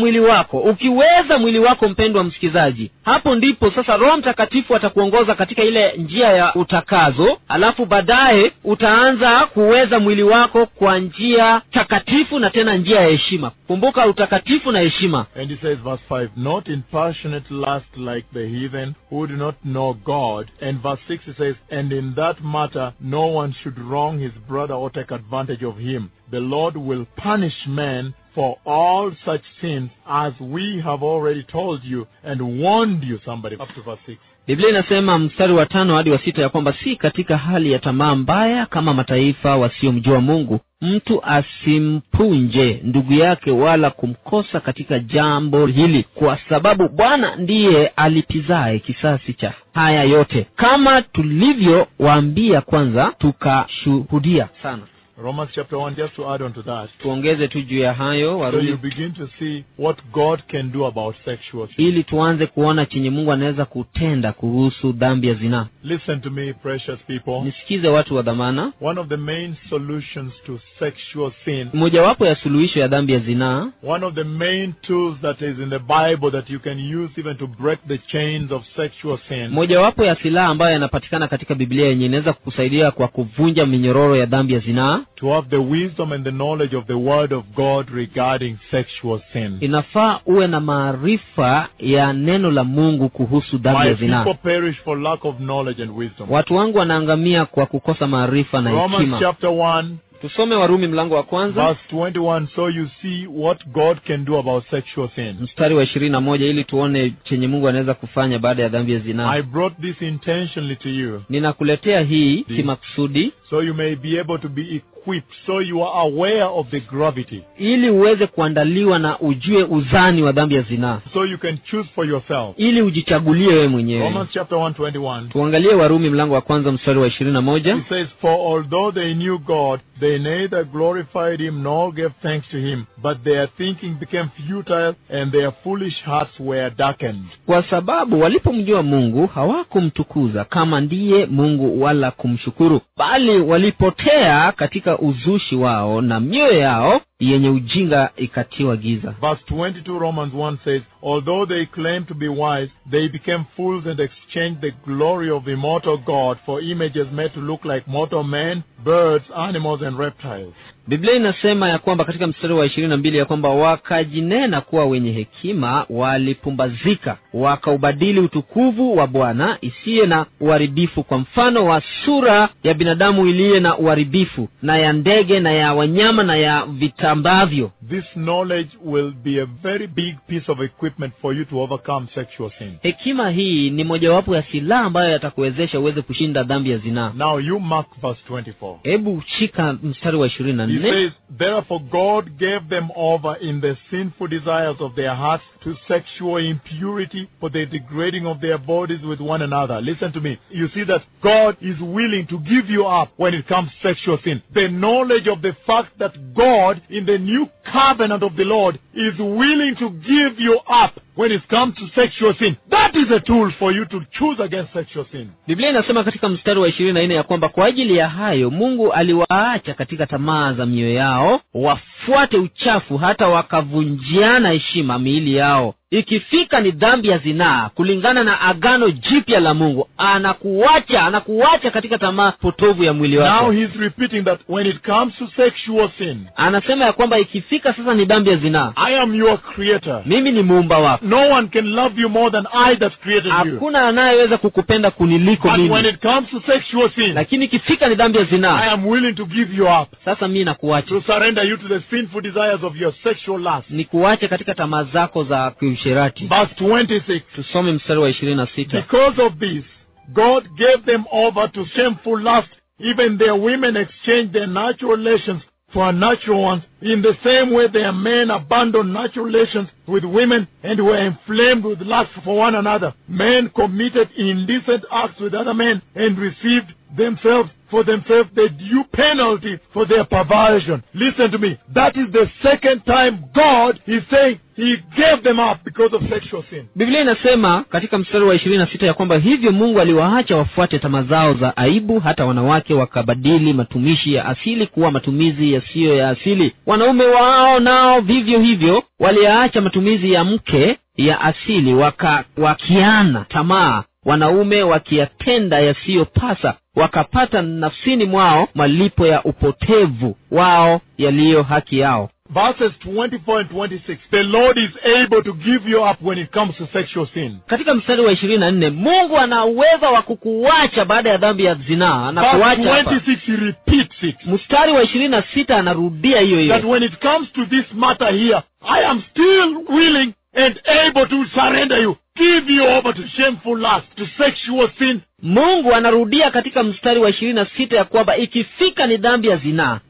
mwili wako mpendwa msikizaji, hapo ndipo sasa Roho Mtakatifu atakuongoza katika ile njia ya utakazo, alafu baadaye utaanza kuweza mwili wako kwa njia takatifu na tena njia ya heshima. Kumbuka utakatifu na heshima. And He says, verse 5, not in passionate lust like the heathen who do not know God. And verse 6 He says, and in that matter no one should wrong his brother or take advantage of him. The Lord will punish men for all such sins, as we have already told you and warned you. Somebody, up to verse 6. Biblia inasema mstari wa 5 hadi wa 6 ya kwamba si katika hali ya tamaa mbaya kama mataifa wasiomjua Mungu, mtu asimpunje ndugu yake wala kumkosa katika jambo hili, kwa sababu Bwana ndiye alipizaye kisasi cha haya yote, kama tulivyowaambia kwanza tukashuhudia sana. Romans chapter 1, just to add on to that. Tuongeze tu juu ya hayo, So Warumi, you begin to see what God can do about sexual sin. ili tuanze kuona chenye Mungu anaweza kutenda kuhusu dhambi ya zinaa. Listen to me, precious people. Nisikize watu wa dhamana. One of the main solutions to sexual sin, Mojawapo ya suluhisho ya dhambi ya zinaa, one of the main tools that is in the Bible that you can use even to break the chains of sexual sin, mojawapo ya silaha ambayo yanapatikana katika Biblia yenye inaweza kukusaidia kwa kuvunja minyororo ya dhambi ya zinaa, to have the wisdom and the knowledge of the Word of God regarding sexual sin. inafaa uwe na maarifa ya neno la Mungu kuhusu dhambi ya My zinaa. people perish for lack of knowledge and wisdom. Watu wangu wanaangamia kwa kukosa maarifa na Romans hekima. chapter 1, Tusome Warumi mlango wa kwanza verse 21, so you see what God can do about sexual sin. mstari wa 21 ili tuone chenye Mungu anaweza kufanya baada ya dhambi ya zinaa. I brought this intentionally to you, Ninakuletea hii kimakusudi so you may be able to be equipped, so you are aware of the gravity, ili uweze kuandaliwa na ujue uzani wa dhambi ya zinaa, so you can choose for yourself. ili ujichagulie wewe mwenyewe. Romans chapter 1:21. Tuangalie Warumi mlango wa kwanza mstari wa 21. It says, for although they knew God, they neither glorified him nor gave thanks to him, but their thinking became futile and their foolish hearts were darkened. Kwa sababu walipomjua Mungu hawakumtukuza kama ndiye Mungu wala kumshukuru, bali walipotea katika uzushi wao na mioyo yao yenye ujinga ikatiwa giza. Verse 22 Romans 1 says, although they claimed to be wise, they became fools and exchanged the glory of immortal God for images made to look like mortal men, birds, animals and reptiles. Biblia inasema ya kwamba katika mstari wa 22 ya kwamba wakajinena kuwa wenye hekima, walipumbazika, wakaubadili utukufu wa Bwana isiye na uharibifu kwa mfano wa sura ya binadamu iliye na uharibifu, na ya ndege na ya wanyama na ya vitambavyo. This knowledge will be a very big piece of equipment for you to overcome sexual sin. Hekima hii ni mojawapo ya silaha ambayo yatakuwezesha uweze kushinda dhambi ya zinaa. Now you mark verse 24. Hebu shika mstari wa 24. He says, therefore God gave them over in the sinful desires of their hearts to sexual impurity for the degrading of their bodies with one another. Listen to me. You see that God is willing to give you up when it comes to sexual sin. The knowledge of the fact that God in the new covenant of the Lord is willing to give you up when it comes to sexual sin. That is a tool for you to choose against sexual sin. Biblia inasema katika mstari wa 24 ya kwamba kwa ajili ya hayo Mungu aliwaacha katika tamaa za mioyo yao wafuate uchafu, hata wakavunjiana heshima miili yao. Ikifika ni dhambi ya zinaa, kulingana na agano jipya la Mungu, anakuacha katika tamaa potovu ya mwili wako. Now he's repeating that when it comes to sexual sin, anasema ya kwamba ikifika sasa ni dhambi ya zinaa, I am your creator. mimi ni muumba wako. No one can love you more than I that created you. Hakuna anayeweza kukupenda kuniliko But mimi. when it comes to sexual sin, Lakini ikifika ni dhambi ya I zinaa, am willing to give you up, sasa mimi nakuacha. to surrender you to the sinful desires of your sexual lust. Nikuache katika tamaa zako za kiusherati. Verse 26. Tusome mstari wa 26. Because of this, God gave them over to shameful lust. Even their women exchanged their natural relations for unnatural ones. In the same way their men abandoned natural relations with women and were inflamed with lust for one another. Men committed indecent acts with other men and received for themselves the due penalty for their perversion. Listen to me. That is the second time God is saying He gave them up because of sexual sin. Biblia inasema katika mstari wa 26 ya kwamba hivyo Mungu aliwaacha wafuate tamaa zao za aibu, hata wanawake wakabadili matumishi ya asili kuwa matumizi yasiyo ya asili. Wanaume wao nao vivyo hivyo waliacha matumizi ya mke ya asili, wakiana tamaa, wanaume wakiyatenda yasiyopasa, wakapata nafsini mwao malipo ya upotevu wao yaliyo haki yao. Verses 24 and 26. The Lord is able to give you up when it comes to sexual sin. Katika mstari wa 24, Mungu ana uwezo wa kukuacha baada ya dhambi ya zinaa. Verse Anakuacha hapa. 26, He repeats it. Mstari wa 26 anarudia hiyo That hiyo. when it comes to this matter here, I am still willing and able to surrender you, give you over to shameful lust, to sexual sin. Mungu anarudia katika mstari wa 26 ya kwamba ikifika ni dhambi ya zinaa,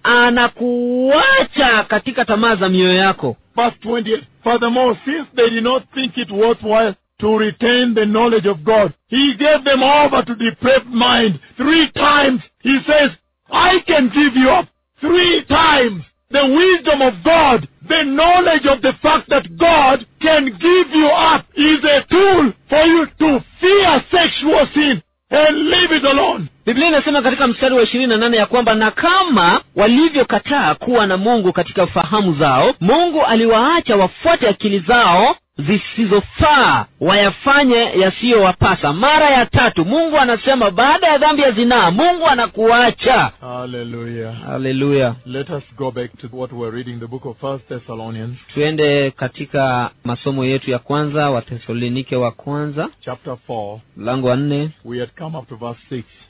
anakuacha katika tamaa za mioyo yako. Verse 28. Furthermore, since they did not think it worthwhile to retain the knowledge of God, He gave them over to depraved mind. 3 times He says, I can give you up. 3 times. The wisdom of God, the knowledge of the fact that God can give you up is a tool for you to fear sexual sin and leave it alone. Biblia inasema katika mstari wa 28 ya kwamba na kama walivyokataa kuwa na Mungu katika fahamu zao, Mungu aliwaacha wafuate akili zao zisizofaa, wayafanye yasiyowapasa. Mara ya 3 Mungu anasema baada ya dhambi ya zinaa, Mungu anakuacha. Hallelujah. Hallelujah. Let us go back to what we're reading, the book of 1 Thessalonians. Tuende katika masomo yetu ya kwanza, Wathesalonike wa kwanza Chapter 4. mlango wa 4. We had come up to verse 6.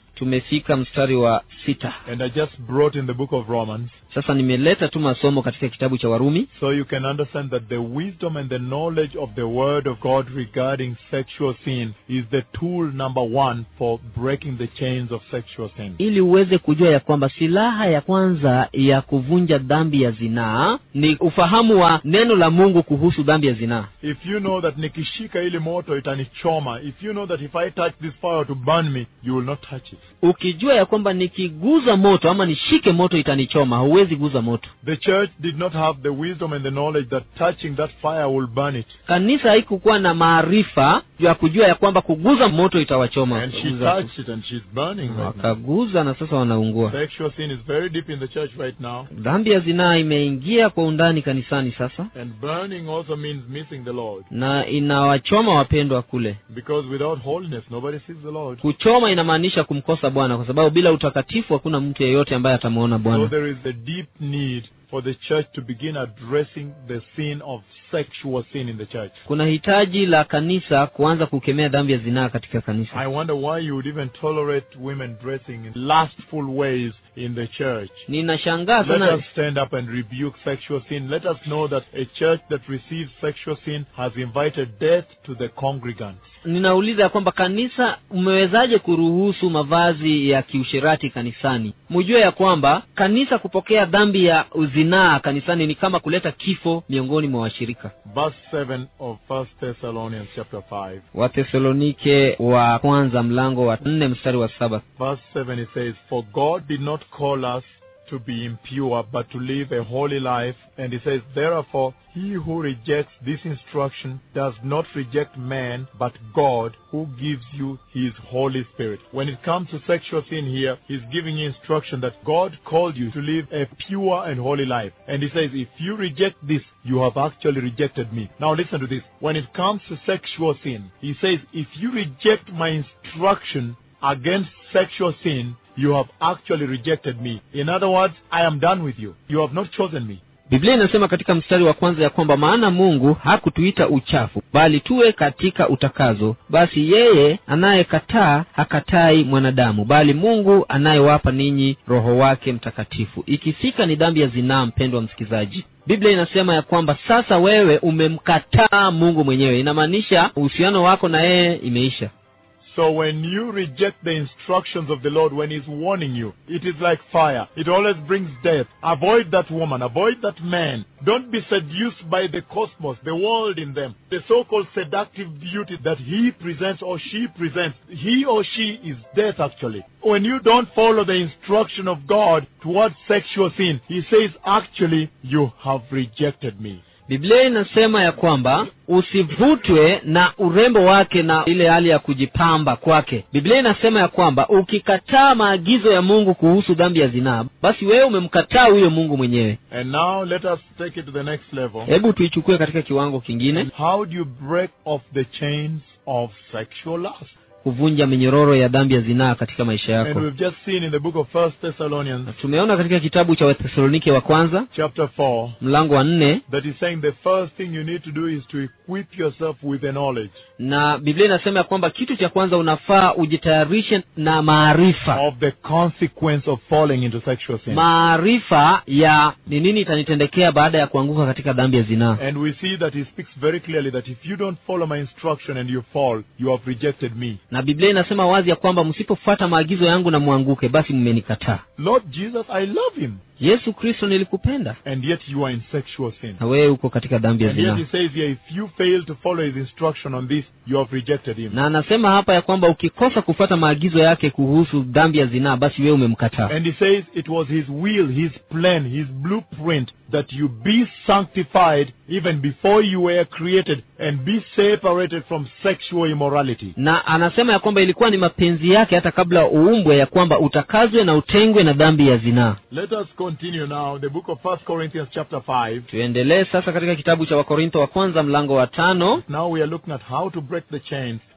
Tumefika mstari wa 6. And I just brought in the book of Romans, Sasa nimeleta tu masomo katika kitabu cha Warumi so you can understand that the wisdom and the knowledge of the word of God regarding sexual sin is the tool number 1 for breaking the chains of sexual sin. ili uweze kujua ya kwamba silaha ya kwanza ya kuvunja dhambi ya zinaa ni ufahamu wa neno la Mungu kuhusu dhambi ya zinaa. If you know that nikishika ile moto itanichoma, if you know that if I touch this fire to burn me, you will not touch it. Ukijua ya kwamba nikiguza moto ama nishike moto itanichoma, huwezi guza moto. The church did not have the wisdom and the knowledge that touching that fire will burn it. Kanisa haikukuwa na maarifa ya kujua ya kwamba kuguza moto itawachoma. And she touched it and she's burning right now. Wakaguza na sasa wanaungua. Sexual sin is very deep in the church right now. Dhambi ya zinaa imeingia kwa undani kanisani sasa. And burning also means missing the Lord. Na inawachoma wapendwa kule. Because without holiness, nobody sees the Lord. Kuchoma inamaanisha kumkosa Bwana, kwa sababu bila utakatifu hakuna mtu yeyote ambaye atamuona So Bwana. there is a deep need for the church to begin addressing the sin of sexual sin in the church. Kuna hitaji la kanisa kuanza kukemea dhambi ya zinaa katika kanisa. I wonder why you would even tolerate women dressing in lustful ways in the church. Ninashangaa Let sana. us stand up and rebuke sexual sin. Let us know that a church that receives sexual sin has invited death to the congregants. Ninauliza kwamba kanisa umewezaje kuruhusu mavazi ya kiusherati kanisani? Mjue ya kwamba kanisa kupokea dhambi ya zinaa kanisani ni kama kuleta kifo miongoni mwa washirika. Verse 7 of 1 Thessalonians chapter 5. Wathesalonike wa kwanza mlango wa 4 mstari wa 7. Verse 7 it says, "For God did not call us to be impure, but to live a holy life." And it says, "Therefore, he who rejects this instruction does not reject man, but God, who gives you his Holy Spirit." When it comes to sexual sin here, he's giving you instruction that God called you to live a pure and holy life. And he says, if you reject this, you have actually rejected me. Now listen to this. When it comes to sexual sin, he says, if you reject my instruction against sexual sin, you have actually rejected me. In other words, I am done with you. You have not chosen me. Biblia inasema katika mstari wa kwanza ya kwamba maana Mungu hakutuita uchafu, bali tuwe katika utakazo. Basi yeye anayekataa hakatai mwanadamu, bali Mungu anayewapa ninyi Roho wake Mtakatifu. Ikifika ni dhambi ya zinaa, mpendwa msikizaji, Biblia inasema ya kwamba sasa wewe umemkataa Mungu mwenyewe. Inamaanisha uhusiano wako na yeye imeisha. So when you reject the instructions of the Lord, when he's warning you, it is like fire. It always brings death. Avoid that woman. Avoid that man. Don't be seduced by the cosmos, the world in them, the so-called seductive beauty that he presents or she presents. He or she is death actually. When you don't follow the instruction of God towards sexual sin, he says, actually, you have rejected me. Biblia inasema ya kwamba usivutwe na urembo wake na ile hali ya kujipamba kwake. Biblia inasema ya kwamba ukikataa maagizo ya Mungu kuhusu dhambi ya zinaa, basi wewe umemkataa huyo Mungu mwenyewe. And now let us take it to the next level. Hebu tuichukue katika kiwango kingine. How do you break off the chains of sexual lust? Kuvunja minyororo ya dhambi ya zinaa katika maisha And yako. we've just seen in the book of 1 Thessalonians Tumeona katika kitabu cha Wathesalonike wa kwanza chapter 4 mlango wa 4, that is saying the first thing you need to do is to equip yourself with the knowledge na Biblia inasema ya kwamba kitu cha kwanza unafaa ujitayarishe na maarifa. of the consequence of falling into sexual sin. Maarifa ya ni nini itanitendekea baada ya kuanguka katika dhambi ya zinaa. And we see that he speaks very clearly that if you don't follow my instruction and you fall, you have rejected me. Na Biblia inasema wazi ya kwamba msipofuata maagizo yangu na muanguke, basi mmenikataa. Lord Jesus, I love him. Yesu Kristo nilikupenda, And yet you are in sexual sin. na wewe uko katika dhambi ya And yet zinaa. he says here, if you fail to follow his instruction on this, you have rejected him. Na anasema hapa ya kwamba ukikosa kufuata maagizo yake kuhusu dhambi ya zinaa, basi wewe umemkataa. And he says it was his will, his plan, his blueprint that you be sanctified even before you were created and be separated from sexual immorality. Na anasema ya kwamba ilikuwa ni mapenzi yake hata kabla uumbwe ya kwamba utakazwe na utengwe na dhambi ya zinaa. Let us continue now. The book of 1 Corinthians chapter 5. Tuendelee sasa katika kitabu cha Wakorintho wa kwanza mlango wa 5. Now we are looking at how to break the chains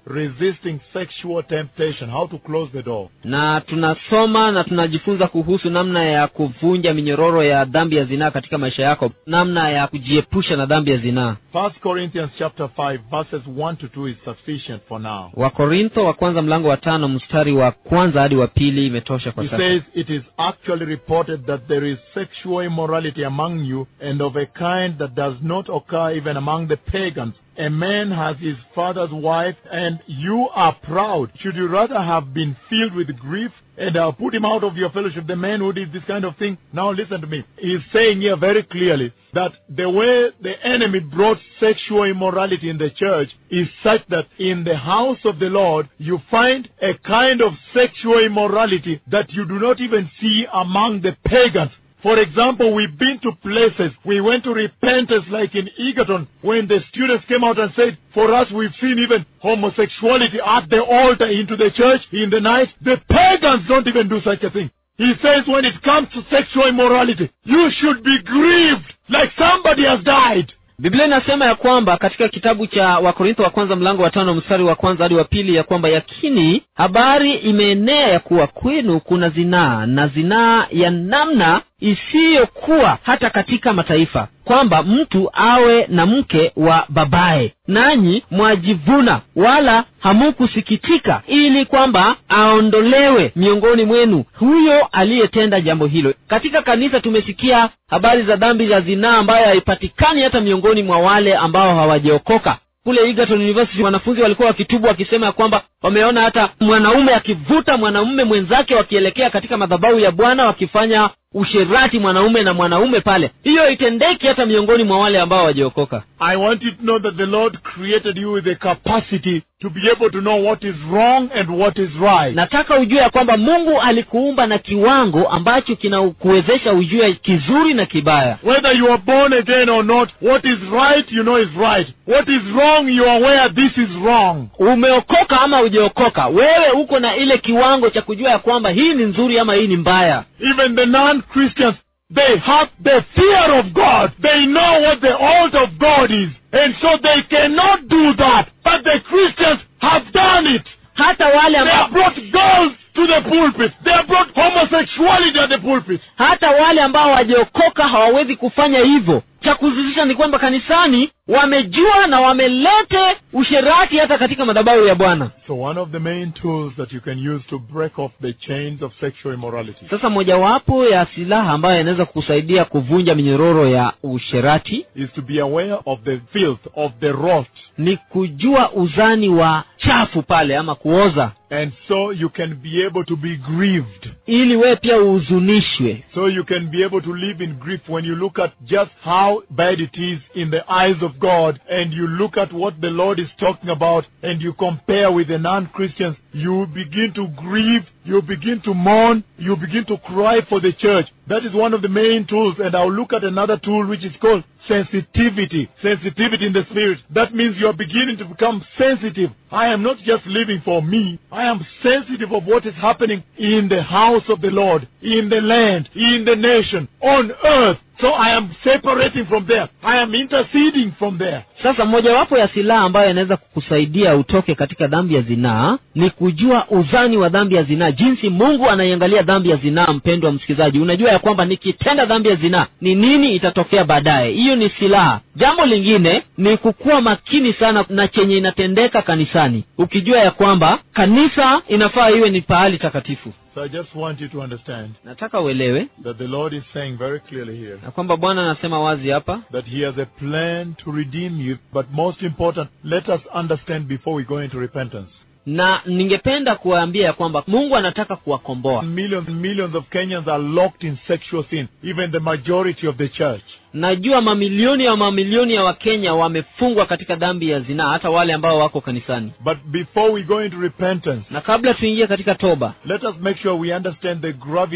resisting sexual temptation, how to close the door. Na tunasoma na tunajifunza kuhusu namna ya kuvunja minyororo ya dhambi ya zinaa katika maisha yako, namna ya kujiepusha na dhambi ya zinaa. 1 Corinthians chapter 5 verses 1 to 2 is sufficient for now. Wakorintho wa kwanza mlango wa 5 mstari wa kwanza hadi wa 2 imetosha kwa sasa. He says, it is actually reported that there is sexual immorality among you, and of a kind that does not occur even among the pagans. A man has his father's wife, and you are proud. Should you rather have been filled with grief and put him out of your fellowship, the man who did this kind of thing? Now listen to me. He is saying here very clearly that the way the enemy brought sexual immorality in the church is such that in the house of the Lord, you find a kind of sexual immorality that you do not even see among the pagans. For example, we've been to places, we went to repentance like in Egerton, when the students came out and said, for us we've seen even homosexuality at the altar into the church in the night. The pagans don't even do such a thing. He says when it comes to sexual immorality, you should be grieved like somebody has died. Biblia inasema ya kwamba katika kitabu cha Wakorintho wa kwanza mlango wa 5 mstari wa kwanza hadi wa 2 ya kwamba yakini habari imeenea ya kuwa kwenu kuna zinaa, na zinaa ya namna isiyokuwa hata katika mataifa, kwamba mtu awe na mke wa babaye, nanyi mwajivuna wala hamukusikitika, ili kwamba aondolewe miongoni mwenu huyo aliyetenda jambo hilo. Katika kanisa tumesikia habari za dhambi ya zinaa ambayo haipatikani hata miongoni mwa wale ambao hawajaokoka. Kule Egerton University wanafunzi walikuwa wakitubu wakisema kwamba wameona hata mwanaume akivuta mwanamume mwenzake wakielekea katika madhabahu ya Bwana wakifanya usherati mwanaume na mwanaume pale. Hiyo itendeki hata miongoni mwa wale ambao hawajaokoka. I want you to know that the Lord created you with the capacity to be able to know what is wrong and what is right. Nataka ujue ya kwamba Mungu alikuumba na kiwango ambacho kinakuwezesha ujue kizuri na kibaya. Whether you are born again or not, what is right you know is right. What is wrong you are aware this is wrong. Umeokoka ama hujaokoka, wewe uko na ile kiwango cha kujua ya kwamba hii ni nzuri ama hii ni mbaya. Even the non-Christians, they have the fear of God. They know what the altar of God is. And so they cannot do that. But the Christians have done it. Hata wale They ambao have brought girls to the pulpit. They have brought homosexuality at the pulpit. hata wale ambao hawajaokoka hawawezi kufanya hivyo. Cha kuzizisha ni kwamba kanisani wamejua na wamelete usherati hata katika madhabahu ya Bwana. So one of the main tools that you can use to break off the chains of sexual immorality Sasa mojawapo ya silaha ambayo inaweza kukusaidia kuvunja minyororo ya usherati is to be aware of the filth, of the rot. ni kujua uzani wa chafu pale ama kuoza, And so you can be able to be grieved. ili wewe pia uhuzunishwe. So you can be able to live in grief when you look at just how bad it is in the eyes of God, and you look at what the Lord is talking about, and you compare with the non-Christians. You begin to grieve, you begin to mourn, you begin to cry for the church. That is one of the main tools. And I'll look at another tool which is called sensitivity. Sensitivity in the spirit. That means you are beginning to become sensitive. I am not just living for me. I am sensitive of what is happening in the house of the Lord, in the land, in the nation, on earth. So I am separating from there. I am interceding from there. Sasa mojawapo ya silaha ambayo inaweza kukusaidia utoke katika dhambi ya zinaa ni kujua uzani wa dhambi ya zinaa, jinsi Mungu anaiangalia dhambi ya zinaa. Mpendwa msikizaji, unajua ya kwamba nikitenda dhambi ya zinaa ni nini itatokea baadaye. Hiyo ni silaha. Jambo lingine ni kukuwa makini sana na chenye inatendeka kanisani, ukijua ya kwamba kanisa inafaa iwe ni pahali takatifu. So I just want you to understand Nataka uelewe that the Lord is saying very clearly here na kwamba Bwana anasema wazi hapa that He has a plan to redeem you. But most important, let us understand before we go into repentance. na ningependa kuwaambia ya kwamba Mungu anataka kuwakomboa. Millions and millions of Kenyans are locked in sexual sin, even the majority of the church. Najua mamilioni ya Wakenya wamefungwa katika dhambi ya zinaa, hata wale ambao wako kanisani. But before we go into repentance, Na kabla tuingie katika toba, let us make sure we understand the gravity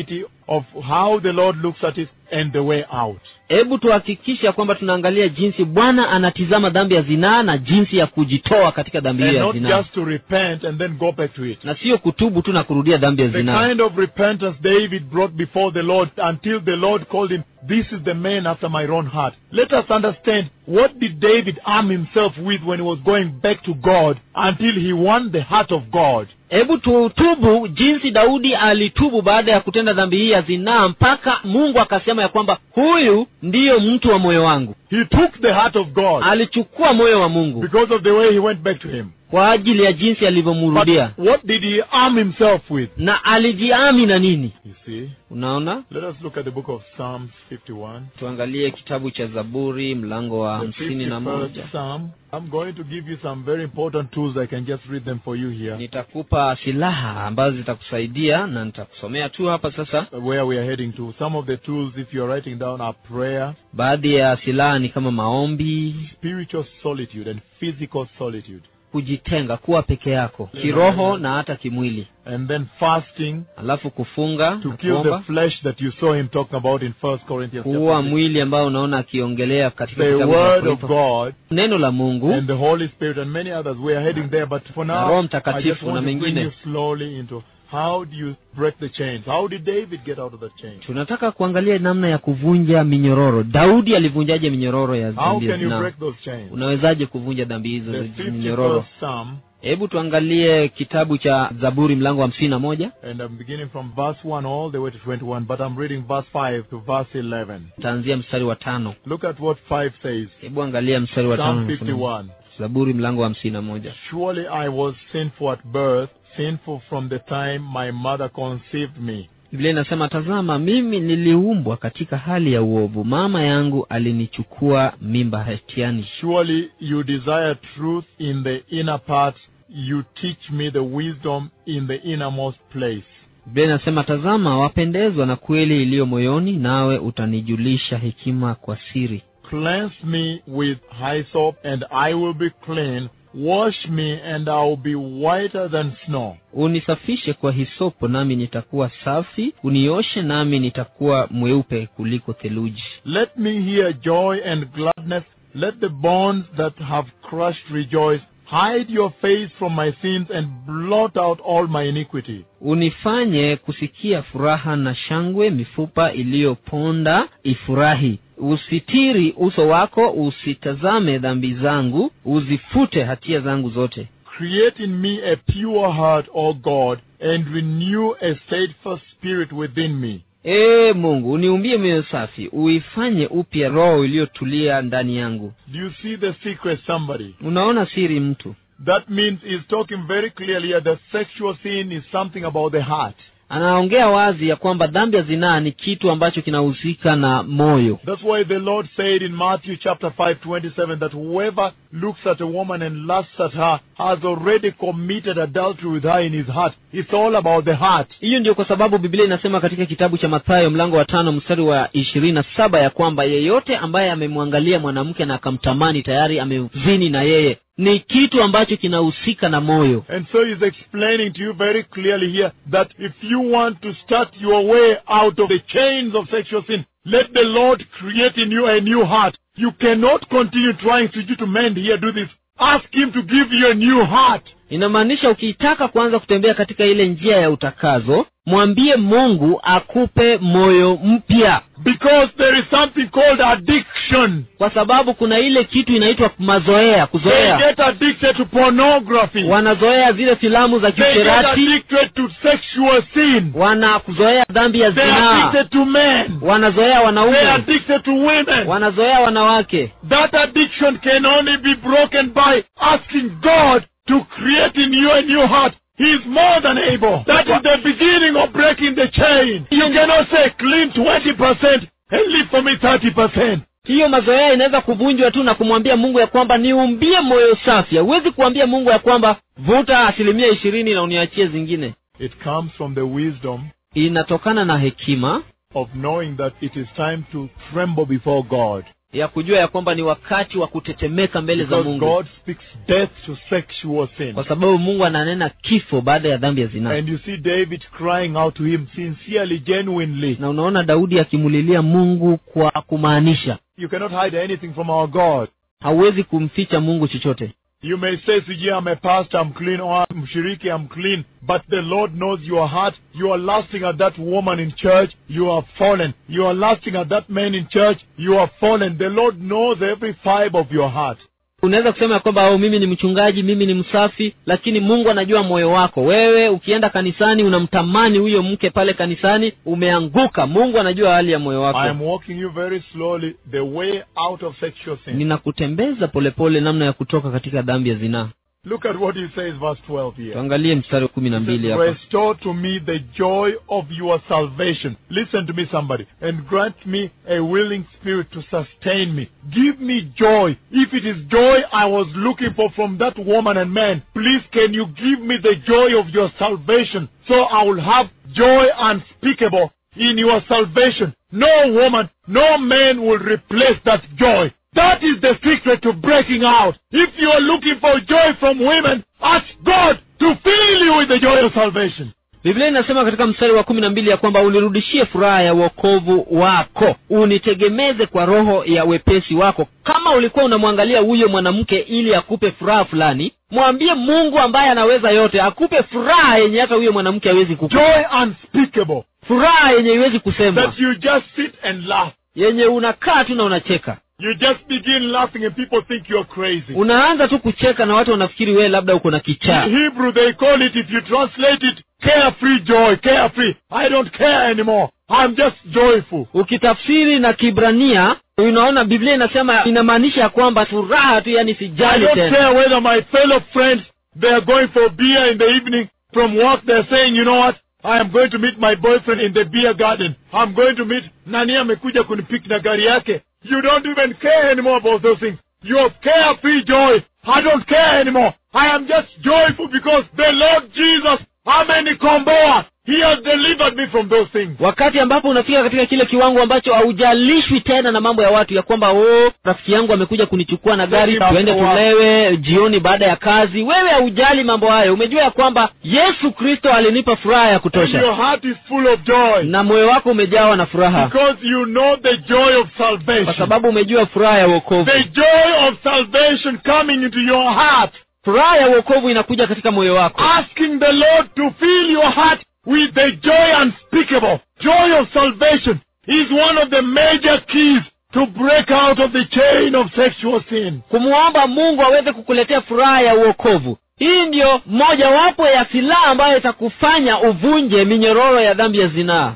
of how the Lord looks at it and the way out. Hebu tuhakikishe kwamba tunaangalia jinsi Bwana anatizama dhambi ya zinaa na jinsi ya kujitoa katika dhambi And ya not zinaa. just to repent and then go back to it. Na sio kutubu tu na kurudia dhambi ya The zinaa. kind of repentance David brought before the Lord until the Lord called him, "This is the man after my own heart." Let us understand, what did David arm himself with when he was going back to God until he won the heart of God? Hebu tutubu jinsi Daudi alitubu baada ya kutenda dhambi hii ya zinaa mpaka Mungu akasema ya kwamba huyu ndiyo mtu wa moyo wangu. He took the heart of God Alichukua moyo wa Mungu because of the way he went back to him. kwa ajili ya jinsi But alivyomrudia. what did he arm himself with? Na alijiami na nini? You see? Unaona? Let us look at the book of Psalms 51. Tuangalie kitabu cha Zaburi mlango wa The 51. 51st Psalm. I'm going to give you some very important tools. I can just read them for you here. Nitakupa silaha ambazo zitakusaidia na nitakusomea tu hapa sasa. Where we are heading to. Some of the tools, if you're writing down, are prayer, Baadhi ya silaha ni kama maombi, spiritual solitude, and physical solitude. kujitenga, kuwa peke yako, kiroho na hata kimwili. And then fasting, Alafu kufunga to na kill the kuomba, flesh that you saw him talking about in 1 Corinthians kuua chapter 6. mwili ambao unaona akiongelea katika The kitabu cha word of Korintho. God Neno la Mungu and the Holy Spirit and many others. We are heading there, but for Na now, Roho I just Mtakatifu na want to bring mengine. you slowly into how do you break the chains. How did David get out of the chains? tunataka kuangalia namna ya kuvunja minyororo. Daudi alivunjaje minyororo ya How dhambi ya can you zinaa? break those chains? Unawezaje kuvunja dhambi hizo The za minyororo? 51st Psalm, Hebu tuangalie kitabu cha Zaburi mlango wa 51. and I'm beginning from verse 1 all the way to 21, but I'm reading verse 5 to verse 11. Taanzia mstari wa 5. Look at what 5 says. Hebu angalia mstari wa Psalm 5. 51. Zaburi mlango wa 51. Surely I was sinful at birth, sinful from the time my mother conceived me. Biblia inasema, tazama mimi niliumbwa katika hali ya uovu, mama yangu alinichukua mimba hatiani. Surely you desire truth in the inner parts, you teach me the wisdom in the innermost place. Biblia inasema, tazama wapendezwa na kweli iliyo moyoni, nawe utanijulisha hekima kwa siri. Cleanse me with hyssop, and I will be clean. Wash me, and I will be whiter than snow. Unisafishe kwa hisopo, nami nitakuwa safi, unioshe nami nitakuwa mweupe kuliko theluji. Let me hear joy and gladness. Let the bones that have crushed rejoice. Hide your face from my sins and blot out all my iniquity. Unifanye kusikia furaha na shangwe, mifupa iliyoponda ifurahi. Usitiri uso wako, usitazame dhambi zangu, uzifute hatia zangu zote. Create in me a pure heart, O God, and renew a steadfast spirit within me. Mungu, uniumbie moyo safi, uifanye upya roho iliyotulia ndani yangu. Do you see the secret, somebody? Unaona siri mtu? That means he's talking very clearly here that sexual sin is something about the heart. Anaongea wazi ya kwamba dhambi ya zinaa ni kitu ambacho kinahusika na moyo. That's why the Lord said in Matthew chapter 5:27 that whoever looks at a woman and lusts at her has already committed adultery with her in his heart. It's all about the heart. Hiyo ndio kwa sababu Biblia inasema katika kitabu cha Mathayo mlango wa 5 mstari wa 27 ya kwamba yeyote ambaye amemwangalia mwanamke na akamtamani tayari amezini na yeye. Ni kitu ambacho kinahusika na moyo. And so he's explaining to you very clearly here that if you want to start your way out of the chains of sexual sin, let the Lord create in you a new heart. You cannot continue trying to mend here, do this. Ask him to give you a new heart. Inamaanisha ukitaka kuanza kutembea katika ile njia ya utakazo, mwambie Mungu akupe moyo mpya. Because there is something called addiction. Kwa sababu kuna ile kitu inaitwa mazoea, They kuzoea. get addicted to pornography. Wanazoea zile filamu za They get kisherati, addicted to sexual sin. wanakuzoea dhambi ya They are zinaa, addicted to men. wanazoea They are wanaume, addicted to women. wanazoea wanawake. That addiction can only be broken by asking God to create in you a new heart. He is more than able. That is the beginning of breaking the chain. You cannot say clean 20% and live for me 30%. Hiyo mazoea inaweza kuvunjwa tu na kumwambia Mungu ya kwamba niumbie moyo safi. Huwezi kuambia Mungu ya kwamba vuta 20% na uniachie zingine. It comes from the wisdom Inatokana na hekima of knowing that it is time to tremble before God. ya kujua ya kwamba ni wakati wa kutetemeka mbele za Because Mungu. God speaks death to sexual sin. Kwa sababu Mungu ananena kifo baada ya dhambi ya zinaa. And you see David crying out to him sincerely, genuinely. Na unaona Daudi akimulilia Mungu kwa kumaanisha. You cannot hide anything from our God. Hauwezi kumficha Mungu chochote. You may say, Siji, I'm a pastor, I'm clean, or I'm Shiriki, I'm clean. But the Lord knows your heart. You are lusting at that woman in church, you are fallen. You are lusting at that man in church, you are fallen. The Lord knows every fiber of your heart. Unaweza kusema kwamba mimi ni mchungaji, mimi ni msafi, lakini Mungu anajua moyo wako. Wewe ukienda kanisani unamtamani huyo mke pale kanisani, umeanguka. Mungu anajua hali ya moyo wako. I am walking you very slowly the way out of sexual sin. Ninakutembeza polepole namna ya kutoka katika dhambi ya zinaa. Look at what he says, verse 12 here. Tuangalie mstari wa 12 hapa. Restore to me the joy of your salvation. Listen to me, somebody. And grant me a willing spirit to sustain me. Give me joy. If it is joy I was looking for from that woman and man, please can you give me the joy of your salvation, so I will have joy unspeakable in your salvation. No woman, no man will replace that joy. That is the secret to breaking out. If you are looking for joy from women, ask God to fill you with the joy of salvation. Biblia inasema katika mstari wa 12 ya kwamba unirudishie furaha ya wokovu wako, unitegemeze kwa roho ya wepesi wako. Kama ulikuwa unamwangalia huyo mwanamke ili akupe furaha fulani, mwambie Mungu ambaye anaweza yote akupe furaha yenye hata huyo mwanamke hawezi kukupa. Joy unspeakable. Furaha yenye haiwezi kusema. That you just sit and laugh. Yenye unakaa tu na unacheka. You just begin laughing and people think you're crazy. Unaanza tu kucheka na watu wanafikiri wewe labda uko na kichaa. In Hebrew they call it, if you translate it, carefree joy, carefree. I don't care anymore. I'm just joyful. Ukitafsiri na Kiebrania, unaona Biblia inasema inamaanisha ya kwamba furaha tu, yani sijali I tena. don't care whether my fellow friends, they are going for beer in the evening from work, they're saying, you know what? I am going to meet my boyfriend in the beer garden. I'm going to meet nani amekuja kunipik na gari yake. You don't even care anymore about those things. You have carefree joy. I don't care anymore. I am just joyful because the Lord Jesus, amenikomboa. He has delivered me from those things. Wakati ambapo unafika katika kile kiwango ambacho haujalishwi tena na mambo ya watu, ya kwamba rafiki yangu amekuja kunichukua na gari, tuende tulewe jioni baada ya kazi. Wewe haujali mambo hayo. Umejua ya kwamba Yesu Kristo alinipa furaha ya kutosha. And your heart is full of joy. Na moyo wako umejawa na furaha. Because you know the joy of salvation. Kwa sababu umejua furaha ya wokovu. The joy of salvation coming into your heart. Furaha ya wokovu inakuja katika moyo wako. Asking the Lord to fill your heart with the joy unspeakable. Joy of salvation is one of the major keys to break out of the chain of sexual sin. Kumuomba Mungu aweze kukuletea furaha ya wokovu. Hii ndio moja wapo ya silaha ambayo itakufanya uvunje minyororo ya dhambi ya zinaa.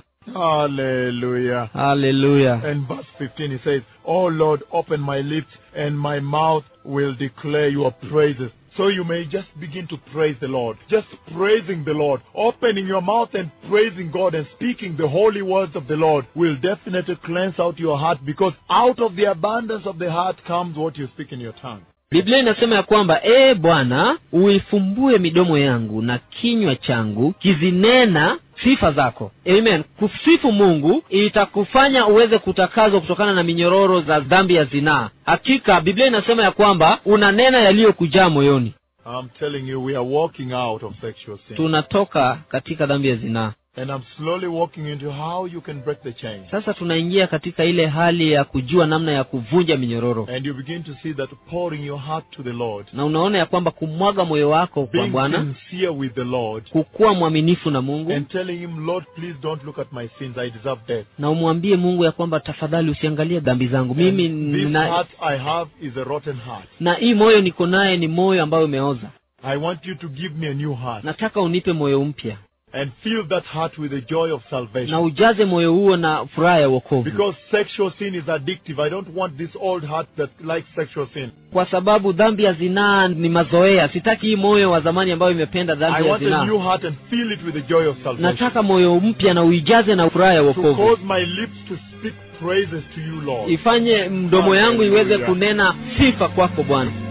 Hallelujah. Hallelujah. And verse 15 he says, "Oh Lord, open my lips and my mouth will declare your praises." So you may just begin to praise the Lord. Just praising the Lord. Opening your mouth and praising God and speaking the holy words of the Lord will definitely cleanse out your heart, because out of the abundance of the heart comes what you speak in your tongue. Biblia inasema ya kwamba Bwana, uifumbue midomo yangu na kinywa changu kizinena sifa zako. Amen. Kusifu Mungu itakufanya uweze kutakazwa kutokana na minyororo za dhambi ya zinaa. Hakika Biblia inasema ya kwamba unanena yaliyokujaa moyoni. I'm telling you, we are walking out of sexual sin. Tunatoka katika dhambi ya zinaa. And I'm slowly walking into how you can break the chain. Sasa tunaingia katika ile hali ya kujua namna ya kuvunja minyororo. And you begin to see that pouring your heart to the Lord, Na unaona ya kwamba kumwaga moyo wako kwa being Bwana, sincere with the Lord, kukuwa mwaminifu na Mungu, and telling him, Lord, please don't look at my sins. I deserve death. na umwambie Mungu ya kwamba tafadhali usiangalie dhambi zangu. Mimi This heart I have is a rotten heart. na hii moyo niko naye ni moyo ambao umeoza. I want you to give me a new heart. Nataka unipe moyo mpya. And fill that heart with the joy of salvation. Na ujaze moyo huo na furaha ya wokovu. Because sexual sin is addictive. I don't want this old heart that likes sexual sin. Kwa sababu dhambi ya zinaa ni mazoea. Sitaki hii moyo wa zamani ambayo imependa I dhambi ya want a new zinaa. heart and fill it with the joy of salvation. Nataka moyo mpya na uijaze na furaha ya To wokovu. cause my lips to speak praises to you, Lord. Ifanye mdomo yangu iweze Hallelujah. kunena sifa kwako Bwana.